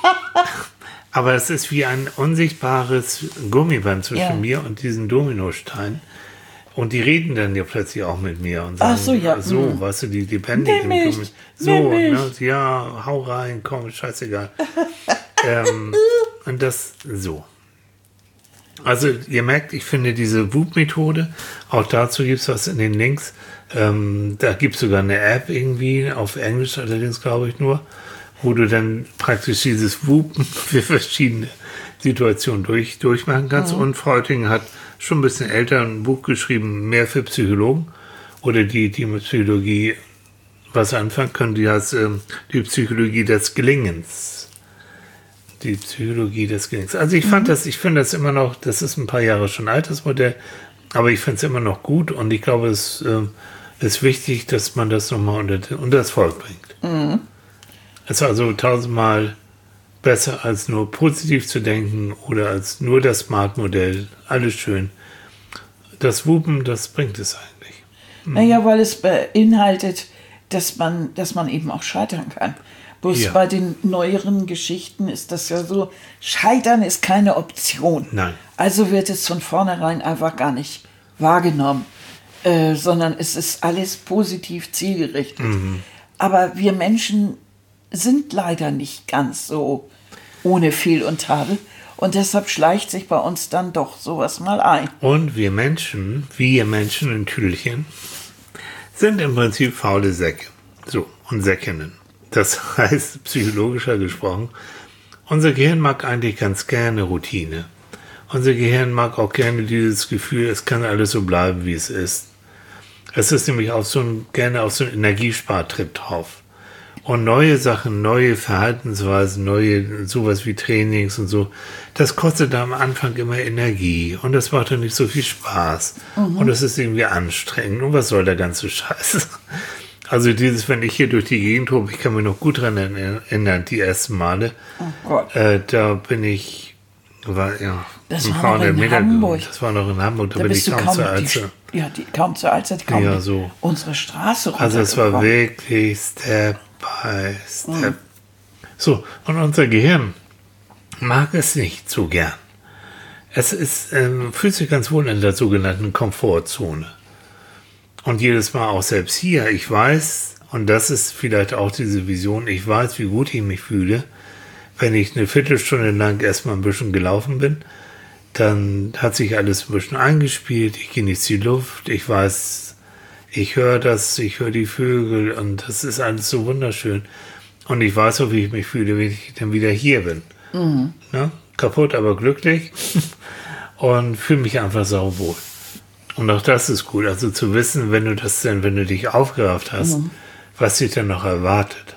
Aber es ist wie ein unsichtbares Gummiband zwischen ja. mir und diesen Dominostein. Und die reden dann ja plötzlich auch mit mir und sagen, ach so, ja. so, mhm. weißt du, die lebendigen Gummi. So, ne, ja, hau rein, komm, scheißegal. ähm, und das so. Also ihr merkt, ich finde diese Whoop-Methode, auch dazu gibt es was in den Links. Ähm, da gibt es sogar eine App irgendwie, auf Englisch allerdings glaube ich nur, wo du dann praktisch dieses Whoopen für verschiedene Situationen durch, durchmachen kannst. Mhm. Und Frau Oetting hat schon ein bisschen älter ein Buch geschrieben, mehr für Psychologen oder die, die mit Psychologie was anfangen können. Die heißt ähm, die Psychologie des Gelingens. Die Psychologie des Gelingens. Also ich fand mhm. das, ich finde das immer noch, das ist ein paar Jahre schon alt, das Modell, aber ich finde es immer noch gut und ich glaube, es äh, ist wichtig, dass man das nochmal unter, unter das Volk bringt. Mhm. Es ist also tausendmal besser, als nur positiv zu denken oder als nur das Smart-Modell. Alles schön. Das Whupen, das bringt es eigentlich. Mhm. Naja, weil es beinhaltet, dass man, dass man eben auch scheitern kann. Bloß ja. bei den neueren Geschichten ist das ja so, Scheitern ist keine Option. Nein. Also wird es von vornherein einfach gar nicht wahrgenommen, äh, sondern es ist alles positiv zielgerichtet. Mhm. Aber wir Menschen sind leider nicht ganz so ohne Fehl und Tadel. Und deshalb schleicht sich bei uns dann doch sowas mal ein. Und wir Menschen, wir Menschen in Tüdelchen, sind im Prinzip faule Säcke. So, und Säckinnen. Das heißt, psychologischer gesprochen, unser Gehirn mag eigentlich ganz gerne Routine. Unser Gehirn mag auch gerne dieses Gefühl, es kann alles so bleiben, wie es ist. Es ist nämlich auch so ein, gerne auf so einen Energiespartrip drauf. Und neue Sachen, neue Verhaltensweisen, neue sowas wie Trainings und so, das kostet am Anfang immer Energie und das macht dann nicht so viel Spaß. Mhm. Und das ist irgendwie anstrengend. Und was soll der ganze Scheiß? Also dieses, wenn ich hier durch die Gegend tobe, ich kann mich noch gut daran erinnern, die ersten Male, oh Gott. Äh, da bin ich, war ja, das war noch in Hamburg. Das war noch in Hamburg, da, da bin ich kaum, kaum zur Alster. Ja, die, kaum zur Alster, kaum ja, so. unsere Straße runter. Also es war wirklich Step by Step. Mhm. So, und unser Gehirn mag es nicht so gern. Es ist, ähm, fühlt sich ganz wohl in der sogenannten Komfortzone. Und jedes Mal auch selbst hier, ich weiß, und das ist vielleicht auch diese Vision, ich weiß, wie gut ich mich fühle, wenn ich eine Viertelstunde lang erstmal ein bisschen gelaufen bin, dann hat sich alles ein bisschen eingespielt, ich genieße die Luft, ich weiß, ich höre das, ich höre die Vögel und das ist alles so wunderschön. Und ich weiß auch, wie ich mich fühle, wenn ich dann wieder hier bin. Mhm. Ne? Kaputt, aber glücklich und fühle mich einfach sauwohl. Und auch das ist gut, also zu wissen, wenn du das denn, wenn du dich aufgerafft hast, mhm. was dich dann noch erwartet.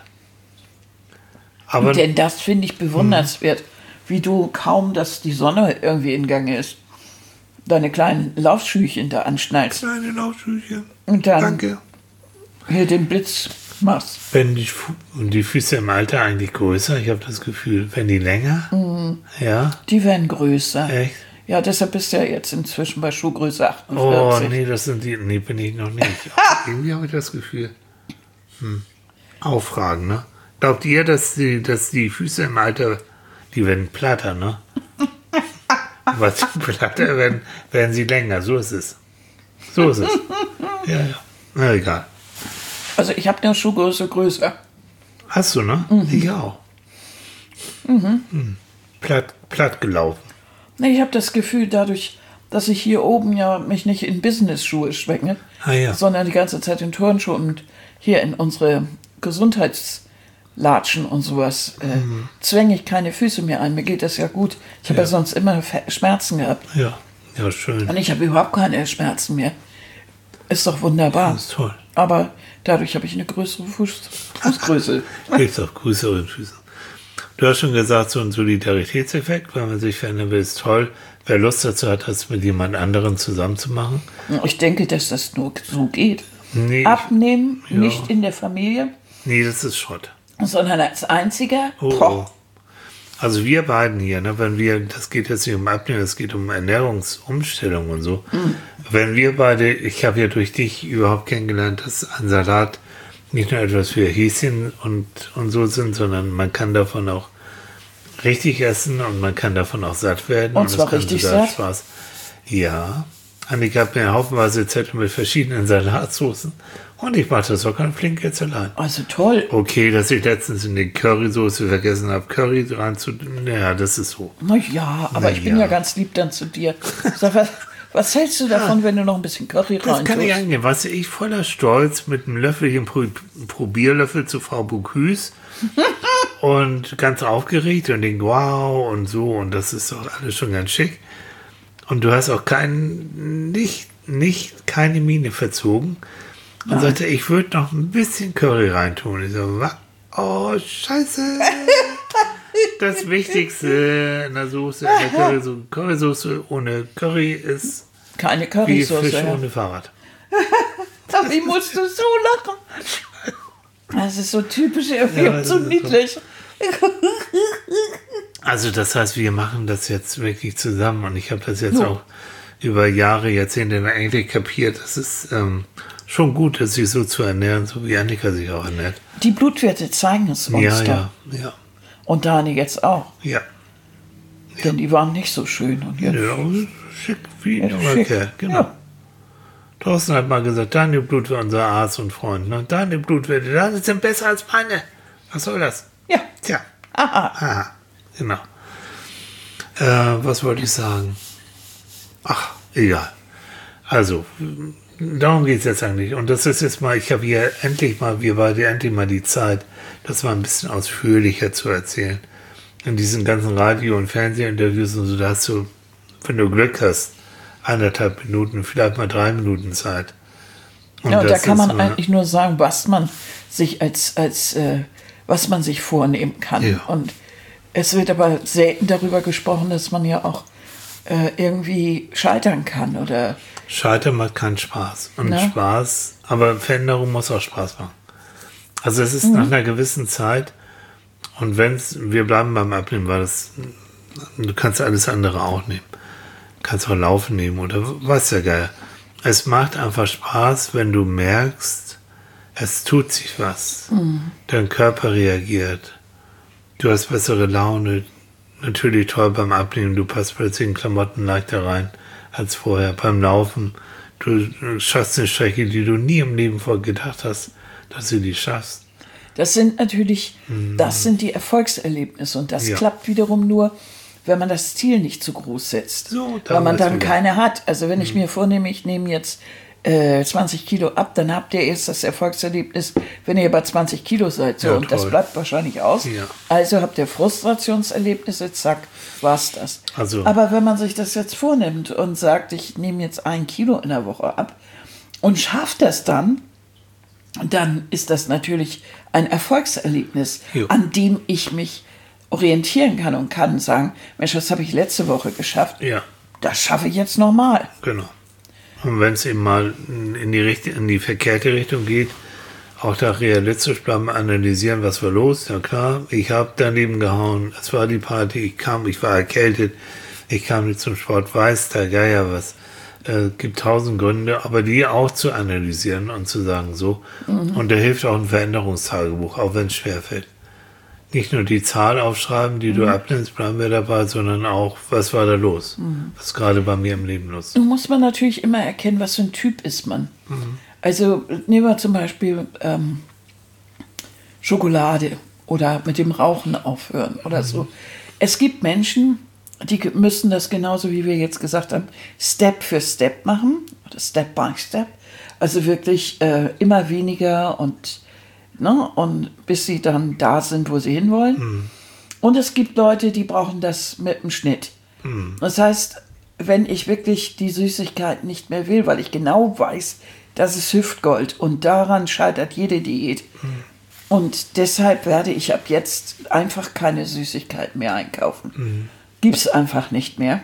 Aber denn das finde ich bewundernswert, mh. wie du kaum, dass die Sonne irgendwie in Gange ist, deine kleinen Laufschüchen da anschnallst. Kleine Laufschüchen. Und dann Danke. Hier den Blitz machst. Wenn die, und die Füße im Alter eigentlich größer, ich habe das Gefühl, wenn die länger, mhm. ja. Die werden größer. Echt? Ja, deshalb bist du ja jetzt inzwischen bei Schuhgröße Oh, achtundvierzig. nee, das sind die. Nee, bin ich noch nicht. Irgendwie habe ich das Gefühl. Hm. Auffragen, ne? Glaubt ihr, dass die, dass die Füße im Alter, die werden platter, ne? Was platter werden, werden sie länger. So ist es. So ist es. Ja, ja. Na egal. Also ich habe eine Schuhgröße größer. Hast du, ne? Mhm. Ich auch. Mhm. Hm. Platt, platt gelaufen. Nee, ich habe das Gefühl, dadurch, dass ich hier oben ja mich nicht in Business-Schuhe schwinge, Ah, ja. sondern die ganze Zeit in Turnschuhen und hier in unsere Gesundheitslatschen und sowas, äh, mhm. zwänge ich keine Füße mehr ein. Mir geht das ja gut. Ich habe ja. ja sonst immer Fe- Schmerzen gehabt. Ja, ja, schön. Und ich habe überhaupt keine Schmerzen mehr. Ist doch wunderbar. Das ist toll. Aber dadurch habe ich eine größere Fuß- Fußgröße. Kriegst auch größere Füße. Du hast schon gesagt, so ein Solidaritätseffekt, wenn man sich verändern will, ist toll. Wer Lust dazu hat, das mit jemand anderem zusammen zu machen. Ich denke, dass das nur so geht. Nee, Abnehmen, ja. nicht in der Familie, Nee, das ist Schrott. sondern als Einziger. Oh, Poch. oh. Also wir beiden hier, ne, wenn wir, das geht jetzt nicht um Abnehmen, es geht um Ernährungsumstellung und so. Mhm. Wenn wir beide, ich habe ja durch dich überhaupt kennengelernt, dass ein Salat nicht nur etwas für Häschen und, und so sind, sondern man kann davon auch richtig essen und man kann davon auch satt werden. Und zwar es kann richtig sogar satt? Spaß. Ja. Annika hat mir haufenweise Zettel mit verschiedenen Salatsoßen und ich mache das auch ganz flink jetzt allein. Also toll. Okay, dass ich letztens in die Currysoße vergessen habe, Curry dran zu... Naja, das ist so. Na ja, aber Na ich bin ja. ja ganz lieb dann zu dir. Sag, was, was hältst du davon, wenn du noch ein bisschen Curry rein Das kann ich tust? angehen. Weißt du, ich voller Stolz mit einem Löffelchen Pro Probierlöffel zu Frau Bocuse und ganz aufgeregt und denk, wow und so und das ist doch alles schon ganz schick. Und du hast auch kein, nicht, nicht, keine Miene verzogen. Und sagte, ich würde noch ein bisschen Curry reintun. Ich so, was? Oh, scheiße. Das Wichtigste in der Soße, in der Currysoße, Currysoße ohne Curry ist Keine wie Currysoße. Fisch Ja. ohne Fahrrad. Wie musst du so lachen? Das ist so typisch irgendwie Ja, und das so ist so. niedlich. Also das heißt, wir machen das jetzt wirklich zusammen und ich habe das jetzt Jo. auch über Jahre, Jahrzehnte eigentlich kapiert. Es ist ähm, schon gut, dass sich so zu ernähren, so wie Annika sich auch ernährt. Die Blutwerte zeigen es uns Ja, doch. ja, ja, Und Dani jetzt auch. ja. Denn die waren nicht so schön. Und jetzt, Ja, schick wie ein Ja, junger schick. Kerl, genau. Ja. Thorsten hat mal gesagt, deine Blut war unser Arzt und Freund. Ne? Deine Blutwerte, das sind besser als meine. Was soll das? ja. Tja, Aha. aha, genau. Äh, was wollte ich sagen? Ach, egal. Also, darum geht es jetzt eigentlich. Und das ist jetzt mal, ich habe hier endlich mal, wir beide endlich mal die Zeit, das mal ein bisschen ausführlicher zu erzählen. In diesen ganzen Radio- und Fernsehinterviews und so, da hast du, wenn du Glück hast, anderthalb Minuten, vielleicht mal drei Minuten Zeit. Und Ja, und da das kann ist man mal- eigentlich nur sagen, was man sich als, als äh, was man sich vornehmen kann. Ja. Und es wird aber selten darüber gesprochen, dass man ja auch äh, irgendwie scheitern kann oder Scheitern macht keinen Spaß. Und Ne? Spaß, aber Veränderung muss auch Spaß machen. Also es ist Mhm. nach einer gewissen Zeit, und wenn's, wir bleiben beim Abnehmen, weil das, du kannst alles andere auch nehmen. Du kannst auch Laufen nehmen oder was ja geil. Es macht einfach Spaß, wenn du merkst, es tut sich was. Mhm. Dein Körper reagiert. Du hast bessere Laune. Natürlich toll beim Abnehmen, du passt plötzlich in Klamotten leichter rein als vorher. Beim Laufen, du schaffst eine Strecke, die du nie im Leben vorher gedacht hast, dass du die schaffst. das sind natürlich, das sind die Erfolgserlebnisse und das Mhm. Ja. klappt wiederum nur, wenn man das Ziel nicht zu groß setzt, So, da weil man wird's dann wieder. keine hat. Also wenn ich mir vornehme, ich nehme jetzt äh, zwanzig Kilo ab, dann habt ihr erst das Erfolgserlebnis, wenn ihr bei zwanzig Kilo seid. So, Ja, und das toll. bleibt wahrscheinlich aus. Ja. Also habt ihr Frustrationserlebnisse, zack, war's das. Also- Aber wenn man sich das jetzt vornimmt und sagt, ich nehme jetzt ein Kilo in der Woche ab und schafft das dann, dann ist das natürlich ein Erfolgserlebnis, Jo. an dem ich mich orientieren kann und kann sagen, Mensch, das habe ich letzte Woche geschafft, Ja, das schaffe ich jetzt nochmal. genau. Und wenn es eben mal in die, Richt in die verkehrte Richtung geht, auch da realistisch bleiben, analysieren, was war los. Ja klar, ich habe daneben gehauen, es war die Party, ich kam, ich war erkältet, ich kam nicht zum Sport, weiß der Geier was. Äh, gibt tausend Gründe, aber die auch zu analysieren und zu sagen, so. Mhm. Und da hilft auch ein Veränderungstagebuch, auch wenn es schwerfällt. Nicht nur die Zahl aufschreiben, die mhm. du abnimmst, bleiben wir dabei, sondern auch, was war da los? Mhm. Was ist gerade bei mir im Leben los? Nun muss man natürlich immer erkennen, was für ein Typ ist man. Mhm. Also nehmen wir zum Beispiel ähm, Schokolade oder mit dem Rauchen aufhören oder mhm. so. Es gibt Menschen, die müssen das genauso, wie wir jetzt gesagt haben, Step für Step machen oder Step by Step. Also wirklich äh, immer weniger und Ne? Und bis sie dann da sind, wo sie hinwollen. Mm. Und es gibt Leute, die brauchen das mit dem Schnitt. Mm. Das heißt, wenn ich wirklich die Süßigkeit nicht mehr will, weil ich genau weiß, das ist Hüftgold und daran scheitert jede Diät. Mm. Und deshalb werde ich ab jetzt einfach keine Süßigkeit mehr einkaufen. Mm. Gibt es einfach nicht mehr.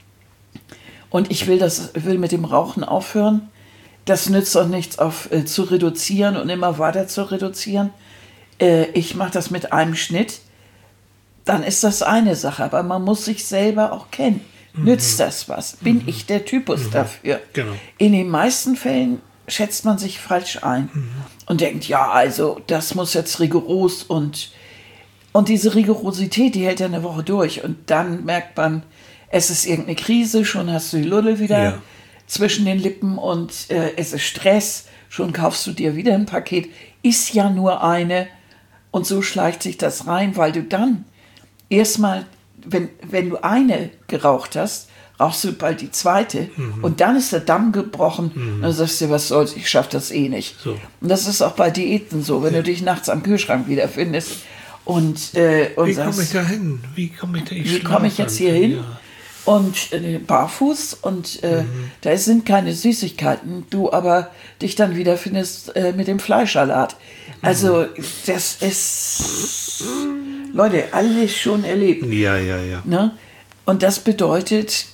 Und ich will, das, will mit dem Rauchen aufhören. Das nützt auch nichts, auf, äh, zu reduzieren und immer weiter zu reduzieren. Äh, ich mache das mit einem Schnitt. Dann ist das eine Sache. Aber man muss sich selber auch kennen. Mhm. Nützt das was? Bin mhm. ich der Typus mhm. dafür? Genau. In den meisten Fällen schätzt man sich falsch ein mhm. und denkt, ja, also das muss jetzt rigoros. Und, und diese Rigorosität, die hält ja eine Woche durch. Und dann merkt man, es ist irgendeine Krise. Schon hast du die Lulle wieder. Ja. Zwischen den Lippen und äh, es ist Stress, schon kaufst du dir wieder ein Paket, ist ja nur eine und so schleicht sich das rein, weil du dann erstmal, wenn, wenn du eine geraucht hast, rauchst du bald die zweite mhm. und dann ist der Damm gebrochen mhm. und dann sagst du, was soll's, ich schaff das eh nicht. So. Und das ist auch bei Diäten so, wenn ja. du dich nachts am Kühlschrank wiederfindest und, äh, und wie sagst, komme ich da hin? Wie komme ich da Wie komme ich jetzt hier hin? Ja. Und äh, barfuß und äh, mhm. da sind keine Süßigkeiten, du aber dich dann wiederfindest äh, mit dem Fleischsalat. Also mhm. das ist, Leute, alles schon erlebt. Ja, ja, ja. Ne? Und das bedeutet,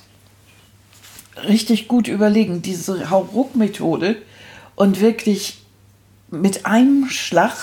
richtig gut überlegen, diese Hauruck-Methode und wirklich mit einem Schlag,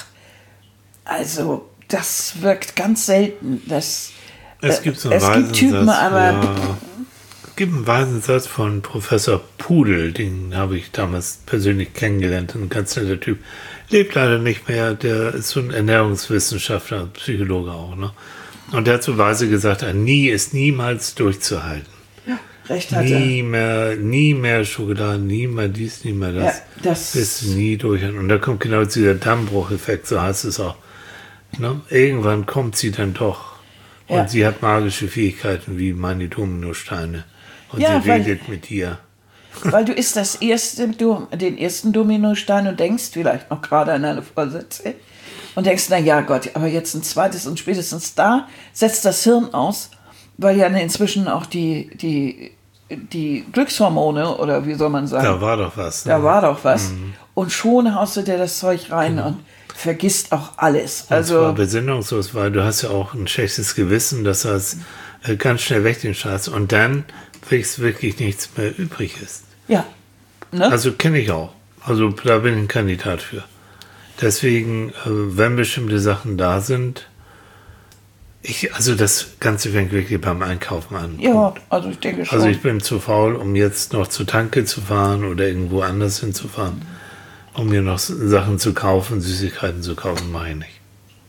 also das wirkt ganz selten, das Es gibt so einen es gibt Typen, Satz, aber ja, es gibt einen weisen Satz von Professor Pudel, den habe ich damals persönlich kennengelernt, ein ganz netter Typ. Lebt leider nicht mehr, der ist so ein Ernährungswissenschaftler, Psychologe auch, ne? Und der hat so weise gesagt, ein Nie ist niemals durchzuhalten. Ja, recht hat er. Nie mehr, nie mehr Schokolade, nie mehr dies, nie mehr das. Ja, das bis nie durchhalten. Und da kommt genau dieser Dammbrucheffekt, so heißt es auch. Ne? Irgendwann kommt sie dann doch. Und ja. sie hat magische Fähigkeiten wie meine Dominosteine. Und ja, sie weil, redet mit dir. Weil du isst das erste, den ersten Dominostein und denkst vielleicht noch gerade an eine Vorsätze und denkst, na ja Gott, aber jetzt ein zweites und spätestens da setzt das Hirn aus, weil ja inzwischen auch die, die, die Glückshormone oder wie soll man sagen. Da war doch was. Ne? Da war doch was. Mhm. Und schon haust du dir das Zeug rein mhm. und vergisst auch alles. Und also zwar besinnungslos, weil du hast ja auch ein schlechtes Gewissen, das heißt, ganz schnell weg den Scheiß und dann bis wirklich nichts mehr übrig ist. Ja. Ne? Also kenne ich auch. Also da bin ich ein Kandidat für. Deswegen, wenn bestimmte Sachen da sind, ich, also das Ganze fängt wirklich beim Einkaufen an. Ja, also ich denke schon. Also ich bin zu faul, um jetzt noch zur Tanke zu fahren oder irgendwo anders hinzufahren. Um mir noch Sachen zu kaufen, Süßigkeiten zu kaufen, mache ich nicht.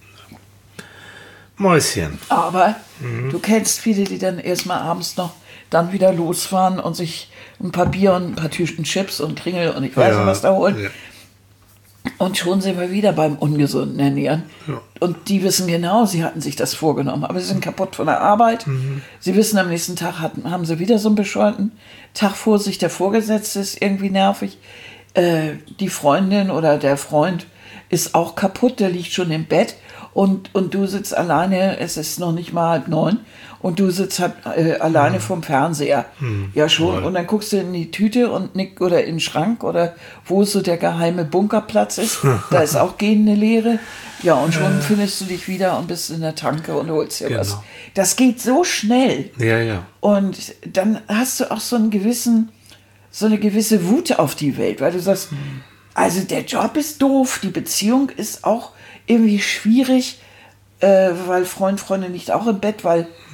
Mäuschen. Aber mhm. du kennst viele, die dann erstmal abends noch dann wieder losfahren und sich ein paar Bier und ein paar Tüten Chips und Kringel und ich weiß nicht, ja, was da holen. Ja. Und schon sind wir wieder beim ungesunden Ernähren. Ja. Und die wissen genau, sie hatten sich das vorgenommen. Aber sie sind kaputt von der Arbeit. Mhm. Sie wissen, am nächsten Tag hatten, haben sie wieder so einen bescheuerten Tag vor sich. Der Vorgesetzte ist irgendwie nervig. Äh, die Freundin oder der Freund ist auch kaputt. Der liegt schon im Bett. Und, und du sitzt alleine, es ist noch nicht mal halb neun. Und du sitzt halt äh, alleine mhm. vorm Fernseher. Mhm. Ja, schon. Toll. Und dann guckst du in die Tüte und nick oder in den Schrank oder wo so der geheime Bunkerplatz ist. Da ist auch gehende Leere. Ja, und schon äh. findest du dich wieder und bist in der Tanke und holst dir genau. was. Das geht so schnell. Ja, ja. Und dann hast du auch so einen gewissen, so eine gewisse Wut auf die Welt, weil du sagst, mhm. also der Job ist doof, die Beziehung ist auch irgendwie schwierig, äh, weil Freund, Freundin liegt auch im Bett, weil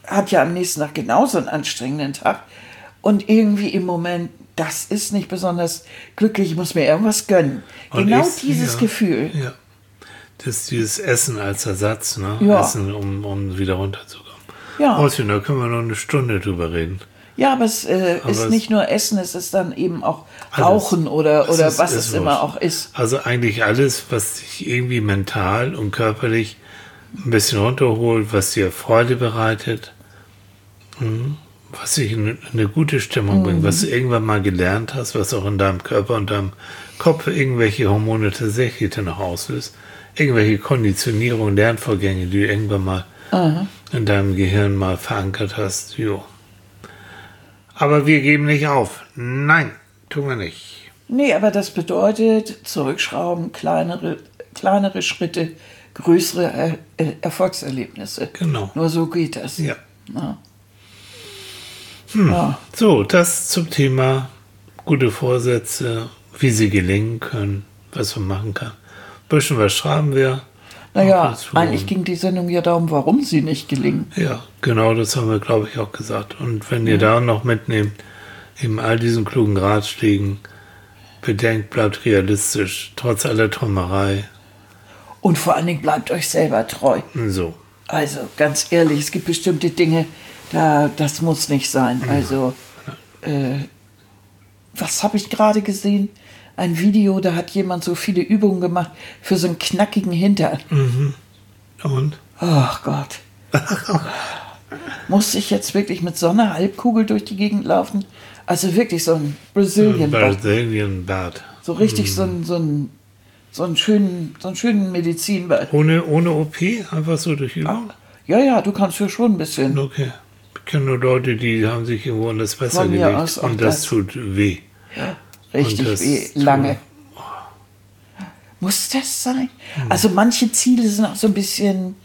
hat ja am nächsten Tag genauso einen anstrengenden Tag. Und irgendwie im Moment, das ist nicht besonders glücklich, ich muss mir irgendwas gönnen. Und genau ich- dieses ja, Gefühl. Ja. Das ist dieses Essen als Ersatz, ne? Ja. Essen, um, um wieder runterzukommen. Ja. Außerdem, da können wir noch eine Stunde drüber reden. Ja, aber es äh, Aber ist es- nicht nur Essen, es ist dann eben auch Alles. Rauchen oder, Es oder ist- was ist es immer wurscht. auch ist. Also eigentlich alles, was dich irgendwie mental und körperlich ein bisschen runterholt, was dir Freude bereitet, mhm, was dich in eine gute Stimmung Mhm. bringt, was du irgendwann mal gelernt hast, was auch in deinem Körper und deinem Kopf irgendwelche Hormone tatsächlich dann noch auslöst, irgendwelche Konditionierung, Lernvorgänge, die du irgendwann mal in deinem Gehirn mal verankert hast. Jo. Aber wir geben nicht auf. Nein, tun wir nicht. Nee, aber das bedeutet zurückschrauben, kleinere, kleinere Schritte, größere er, äh, Erfolgserlebnisse. Genau. Nur so geht das. Ja. Ja. So, das zum Thema gute Vorsätze, wie sie gelingen können, was man machen kann. Ein bisschen was schreiben wir. Naja, Noch dazu. eigentlich ging die Sendung ja darum, warum sie nicht gelingen. Ja, genau, das haben wir, glaube ich, auch gesagt. Und wenn ihr da noch mitnehmt, eben all diesen klugen Ratschlägen, bedenkt, bleibt realistisch, trotz aller Trommerei. Und vor allen Dingen bleibt euch selber treu. So. Also ganz ehrlich, es gibt bestimmte Dinge, da, das muss nicht sein. Also, äh, was habe ich gerade gesehen? Ein Video, da hat jemand so viele Übungen gemacht für so einen knackigen Hintern. Und? Ach Gott. Muss ich jetzt wirklich mit so einer Halbkugel durch die Gegend laufen? Also wirklich so ein Brazilian Butt. Brazilian Bad. So richtig so einen, so einen, so einen schönen, so einen schönen Medizinbad. Ohne, ohne O P? Einfach so durch Übung? Ja, ja, du kannst ja schon ein bisschen. Okay. Ich kenne nur Leute, die haben sich irgendwo in das Wasser Von mir gelegt aus auch und das, das. tut weh. Richtig Und das weh, tut- lange. Muss das sein? Also manche Ziele sind auch so ein bisschen,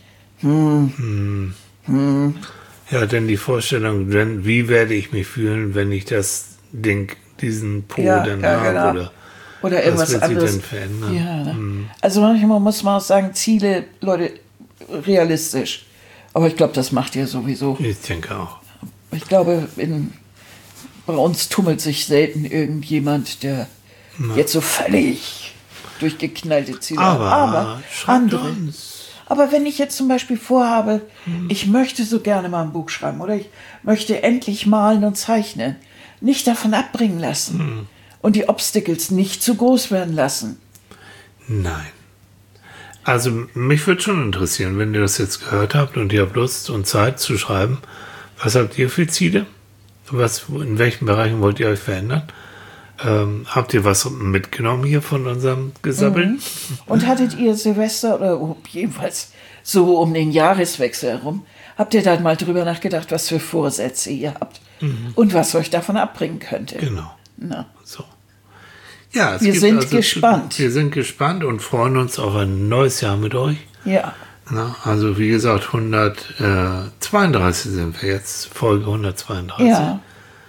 Ja, denn die Vorstellung, wenn, wie werde ich mich fühlen, wenn ich das Ding, diesen Po Ja, dann ja, habe genau. oder oder was irgendwas wird sich anderes. denn verändern? Ja, ne? Also manchmal muss man auch sagen, Ziele, Leute, realistisch. Aber ich glaube, das macht ihr sowieso. Ich denke auch. Ich glaube, in, bei uns tummelt sich selten irgendjemand, der jetzt so völlig durchgeknallte Ziele Aber, hat. Aber schreibt andere. uns. Aber wenn ich jetzt zum Beispiel vorhabe, ich möchte so gerne mal ein Buch schreiben oder ich möchte endlich malen und zeichnen, nicht davon abbringen lassen und die Obstacles nicht zu groß werden lassen. Nein. Also mich würde schon interessieren, wenn ihr das jetzt gehört habt und ihr habt Lust und Zeit zu schreiben, was habt ihr für Ziele? Was, in welchen Bereichen wollt ihr euch verändern? Ähm, habt ihr was mitgenommen hier von unserem Gesabbeln? Und hattet ihr Silvester oder oh, jedenfalls so um den Jahreswechsel herum, habt ihr da mal drüber nachgedacht, was für Vorsätze ihr habt und was euch davon abbringen könnte? Genau. Na. So. Ja, es Wir gibt sind also, gespannt. Wir sind gespannt und freuen uns auf ein neues Jahr mit euch. Ja, Na, also wie gesagt, hundertzweiunddreißig sind wir jetzt, Folge hundertzweiunddreißig. ja.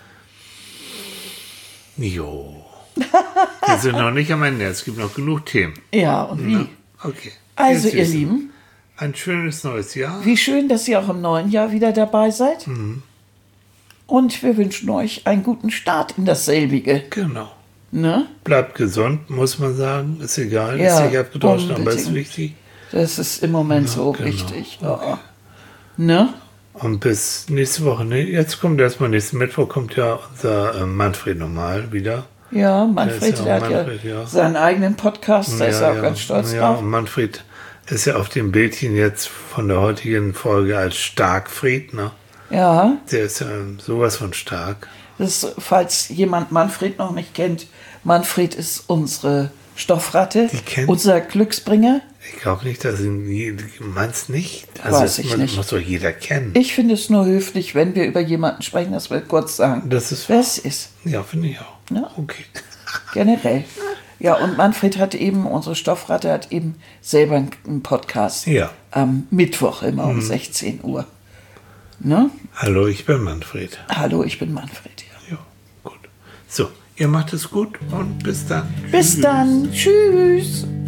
Jo. Wir sind noch nicht am Ende, es gibt noch genug Themen. Ja, und wie? Okay. Also, Ihr ihr Süßen, Lieben, ein schönes neues Jahr. wie schön, dass ihr auch im neuen Jahr wieder dabei seid. Und wir wünschen euch einen guten Start in dasselbige. Genau. Ne? Bleibt gesund, muss man sagen. Ist egal, Ja, ist nicht abgedroschen, aber ist unbedingt. wichtig. Das ist im Moment so genau. wichtig. Ja. Ne? Und bis nächste Woche. Ne? Jetzt kommt erstmal nächsten Mittwoch kommt ja unser äh, Manfred nochmal wieder. Ja, Manfred, ja der auch hat Manfred, ja, ja. seinen eigenen Podcast, da ist er auch ganz stolz ja, drauf. und Manfred ist ja auf dem Bildchen jetzt von der heutigen Folge als Starkfried, ne? Ja, Der ist ja sowas von stark. das ist, falls jemand Manfred noch nicht kennt, Manfred ist unsere Stoffratte, Die kennt- unser Glücksbringer. Ich glaube nicht, dass ihn je- meinst nicht. Weiß das ich man, nicht. muss doch jeder kennen. Ich finde es nur höflich, wenn wir über jemanden sprechen, dass wir kurz sagen, Das ist wer es ist. ja, finde ich auch. Ja. Okay. Generell. Ja, und Manfred hat eben, unsere Stoffratte hat eben selber einen Podcast. Ja. Mhm. Am Mittwoch immer um sechzehn Uhr. Ne? Hallo, ich bin Manfred. Hallo, ich bin Manfred. Ja. Ja, gut. So, ihr macht es gut und bis dann. Bis dann. Tschüss.